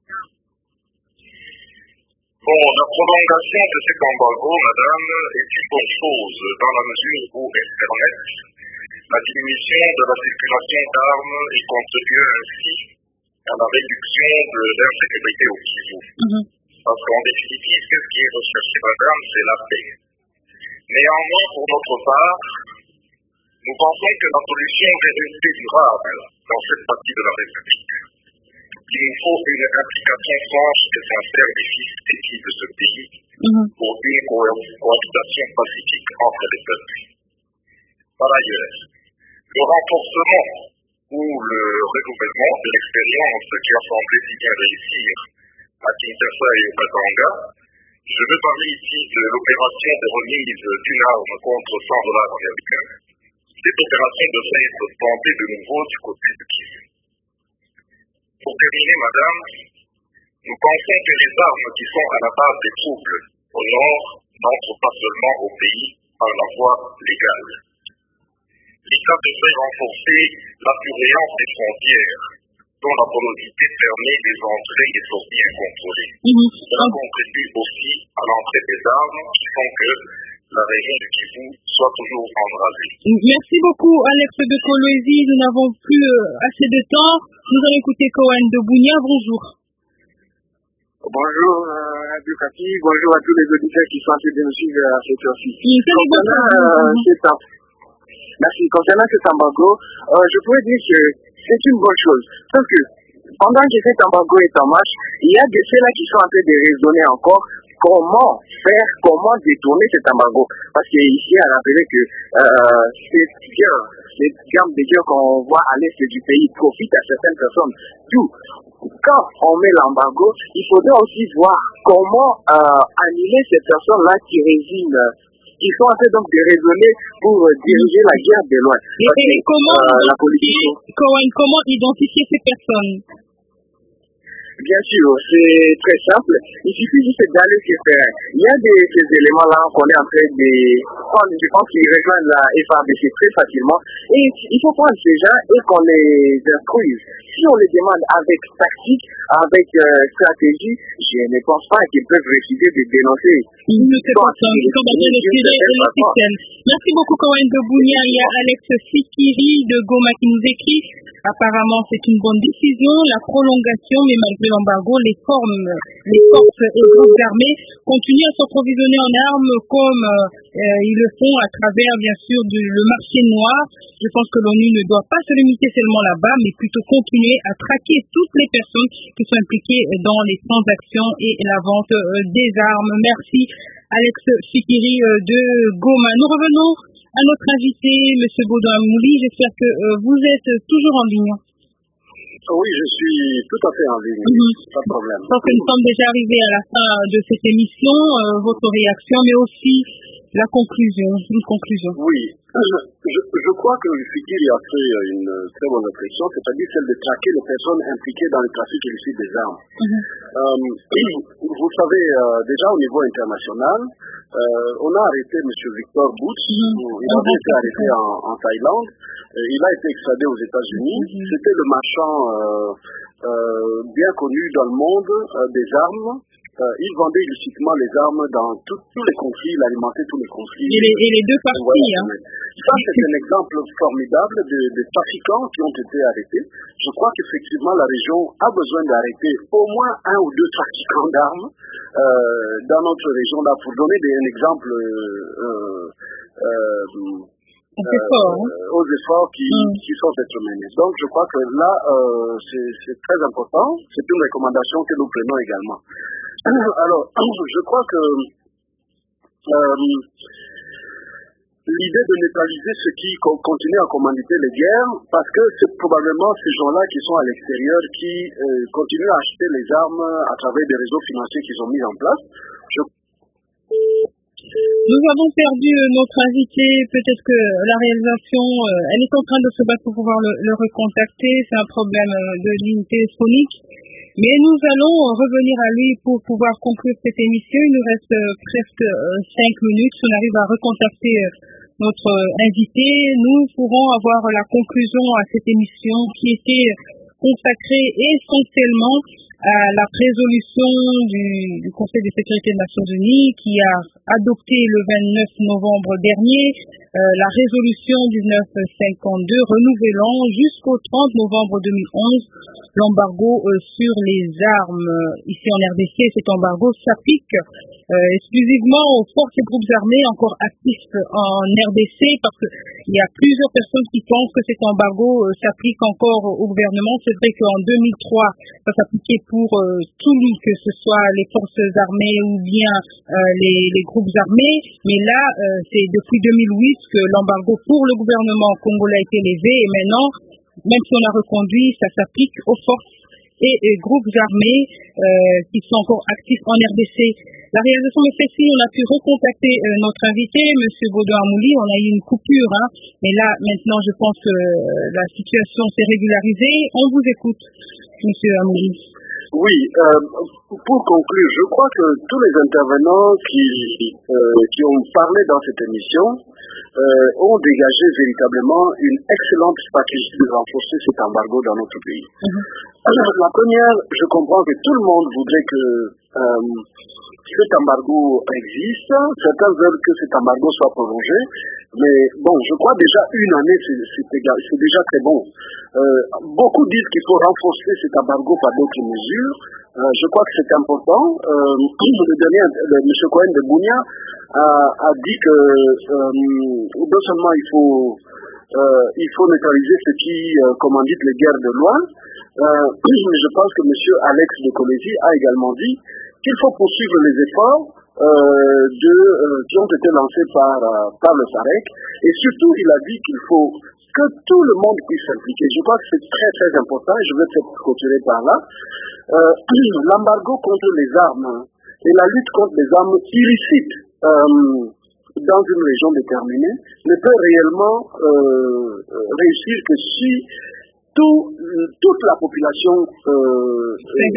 Bon, la prolongation de cet embargo, madame, est une bonne chose dans la mesure où elle permet la diminution de la circulation d'armes et contribue ainsi à la réduction de l'insécurité au Kivu. Mm-hmm. Parce qu'en définitive, ce qui est recherché, madame, c'est la paix. Néanmoins, pour notre part, nous pensons que la solution est restée durable dans cette partie de la République. Il nous faut une implication franche et sincère des fils et filles de ce pays mm-hmm. pour une co- cohabitation pacifique entre les peuples. Par ailleurs, le renforcement ou le renouvellement de l'expérience qui a semblé si bien réussir à Kinshasa et au Katanga, je veux parler ici de l'opération de remise d'une arme contre cent dollars américains. Cette opération devrait être tentée de nouveau du côté de Kivu. Pour terminer, madame, nous pensons que les armes qui sont à la base des troubles au nord n'entrent pas seulement au pays par la voie légale. L'État devrait renforcer la surveillance des frontières, dont la porosité permet des entrées et sorties incontrôlées. Mmh. Cela contribue aussi à l'entrée des armes qui font que la région du Kivu soit toujours embrasée. Merci beaucoup Alex de Kolwezi. Nous n'avons plus euh, assez de temps. Nous allons écouter Cohen de Bounia. Bonjour. Bonjour euh, Radio Okapi. Bonjour à tous les auditeurs qui sont en train de nous suivre à cette heure-ci. Mmh, Concernant euh, cet Merci. Concernant cet embargo, euh, je pourrais dire que c'est une bonne chose. Sauf que pendant que cet embargo est en marche, il y a de ceux-là qui sont en train de raisonner encore comment faire, comment détourner cet embargo. Parce qu'ici, à rappeler que euh, ces guerres, les armes de guerre qu'on voit à l'est du pays profitent à certaines personnes. D'où, quand on met l'embargo, il faudra aussi voir comment euh, annuler ces personnes-là qui résident. Ils sont en train donc de raisonner pour euh, diriger la guerre de loin. Et, et que, comment, euh, la politique... Cohen, comment identifier ces personnes? Bien sûr, c'est très simple. Il suffit juste d'aller sur le terrain. Il y a des, ces éléments-là qu'on est en train de prendre. Je pense qu'ils rejoignent la F A B C très facilement. Et il faut prendre ces gens et qu'on les instruise. Si on les demande avec tactique, avec euh, stratégie, je ne pense pas qu'ils peuvent refuser de dénoncer. Ils ne se pensent pas. Ils sont dans le système. Merci beaucoup, Cohen de Bounia. Il y a Alex Fikiri de Goma qui nous écrit. Apparemment, c'est une bonne décision. La prolongation, mais malgré l'embargo, les formes, les forces et groupes armés continuent à s'approvisionner en armes comme euh, ils le font à travers, bien sûr, du, le marché noir. Je pense que l'ONU ne doit pas se limiter seulement là-bas, mais plutôt continuer à traquer toutes les personnes qui sont impliquées dans les transactions et la vente euh, des armes. Merci, Alex Fikiri euh, de Goma. Nous revenons à notre invité, M. Baudouin Mouli. J'espère que euh, vous êtes toujours en ligne. Oui, je suis tout à fait en ligne. Mm-hmm. Pas de problème. Donc, nous sommes déjà arrivés à la fin de cette émission. Euh, votre réaction, mais aussi la conclusion, une conclusion. Oui, je, je, je crois que Fikiri a fait une très bonne réflexion, c'est-à-dire celle de traquer les personnes impliquées dans le trafic illicite des armes. Mm-hmm. Euh, vous savez, euh, déjà au niveau international, euh, on a arrêté M. Victor Boots. Mm-hmm. Il avait été arrêté en, en Thaïlande. Euh, il a été extradé aux États-Unis. Mm-hmm. C'était le marchand euh, euh, bien connu dans le monde euh, des armes. Euh, il vendait illicitement les armes dans tout, tous les conflits, il alimentait tous les conflits. Et les, et les deux parties, voilà. Hein. Ça, c'est un exemple formidable de, de trafiquants qui ont été arrêtés. Je crois qu'effectivement, la région a besoin d'arrêter au moins un ou deux trafiquants d'armes euh, dans notre région, là, pour donner des, un exemple euh, euh, C'est fort, hein? euh, aux efforts qui, mm. qui sont être menés. Donc, je crois que là, euh, c'est très important. C'est une recommandation que nous prenons également. Alors, je crois que euh, l'idée de neutraliser ceux qui co continuent à commanditer les guerres, parce que c'est probablement ces gens-là qui sont à l'extérieur, qui euh, continuent à acheter les armes à travers des réseaux financiers qu'ils ont mis en place. Je... Nous avons perdu notre invité, peut-être que la réalisation, euh, elle est en train de se battre pour pouvoir le, le recontacter, c'est un problème de ligne téléphonique, mais nous allons revenir à lui pour pouvoir conclure cette émission. Il nous reste euh, presque euh, cinq minutes. Si on arrive à recontacter euh, notre euh, invité, nous pourrons avoir la conclusion à cette émission qui était consacrée essentiellement à la résolution du, du Conseil de sécurité des Nations Unies qui a adopté le vingt-neuf novembre dernier euh, la résolution dix-neuf cinquante-deux renouvelant jusqu'au trente novembre deux mille onze l'embargo euh, sur les armes. Ici en R D C, cet embargo s'applique euh, exclusivement aux forces et groupes armés encore actifs en R D C, parce qu'il y a plusieurs personnes qui pensent que cet embargo euh, s'applique encore au gouvernement. C'est vrai qu'en deux mille trois, ça s'appliquait pour euh, tout, que ce soit les forces armées ou bien euh, les, les groupes armés, mais là, euh, c'est depuis deux mille huit que l'embargo pour le gouvernement congolais a été levé, et maintenant, même si on a reconduit, ça s'applique aux forces et, et groupes armés euh, qui sont encore actifs en R D C. La réalisation me fait signe, on a pu recontacter euh, notre invité, M. Baudouin Amouli. On a eu une coupure, hein, mais là, maintenant, je pense que euh, la situation s'est régularisée. On vous écoute, M. Amouli. Oui, euh, pour conclure, je crois que tous les intervenants qui, euh, qui ont parlé dans cette émission euh, ont dégagé véritablement une excellente stratégie de renforcer cet embargo dans notre pays. Mm-hmm. Alors, la première, je comprends que tout le monde voudrait que euh, cet embargo existe. Certains veulent que cet embargo soit prolongé. Mais bon, je crois déjà une année, c'est déjà très bon. Euh, beaucoup disent qu'il faut renforcer cet embargo par d'autres mesures. Euh, je crois que c'est important. Euh, le dernier, le, M. Cohen de Bounia a, a dit que euh, non seulement il faut, euh, il faut neutraliser ceux qui euh, commanditent les guerres de loin, euh, mais je pense que M. Alex de Colésie a également dit qu'il faut poursuivre les efforts euh, de, euh, qui ont été lancés par, euh, par le SAREC, et surtout il a dit qu'il faut que tout le monde puisse s'impliquer. Je crois que c'est très très important, et je vais peut-être clôturer par là. Euh, L'embargo contre les armes et la lutte contre les armes illicites euh, dans une région déterminée ne peut réellement euh, réussir que si tout, toute la population euh,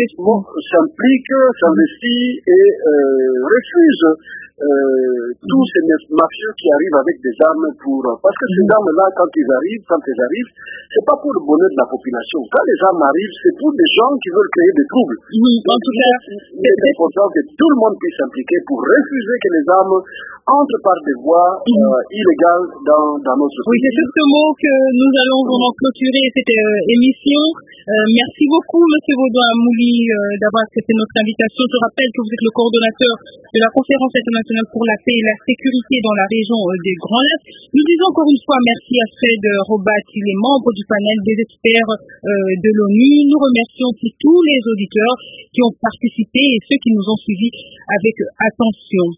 s'implique, s'investit et euh, refuse euh, tous ces mafieux qui arrivent avec des armes pour... Parce que ces armes-là, quand ils arrivent, quand elles arrivent, c'est pas pour le bonheur de la population. Quand les armes arrivent, c'est pour des gens qui veulent créer des troubles. Oui, en tout cas, c'est important que tout le monde puisse s'impliquer pour refuser que les armes entrent par des voies euh, illégales dans, dans notre pays. Oui, c'est sur ce mot que nous allons vraiment clôturer cette euh, émission. Euh, merci beaucoup, M. Baudouin Amouli, euh, d'avoir accepté notre invitation. Je rappelle que vous êtes le coordonnateur de la Conférence internationale pour la paix et la sécurité dans la région euh, des Grands Lacs. Nous disons encore une fois merci à Fred Robat, il est membre du panel des experts euh, de l'ONU. Nous remercions aussi tous les auditeurs qui ont participé et ceux qui nous ont suivis avec attention.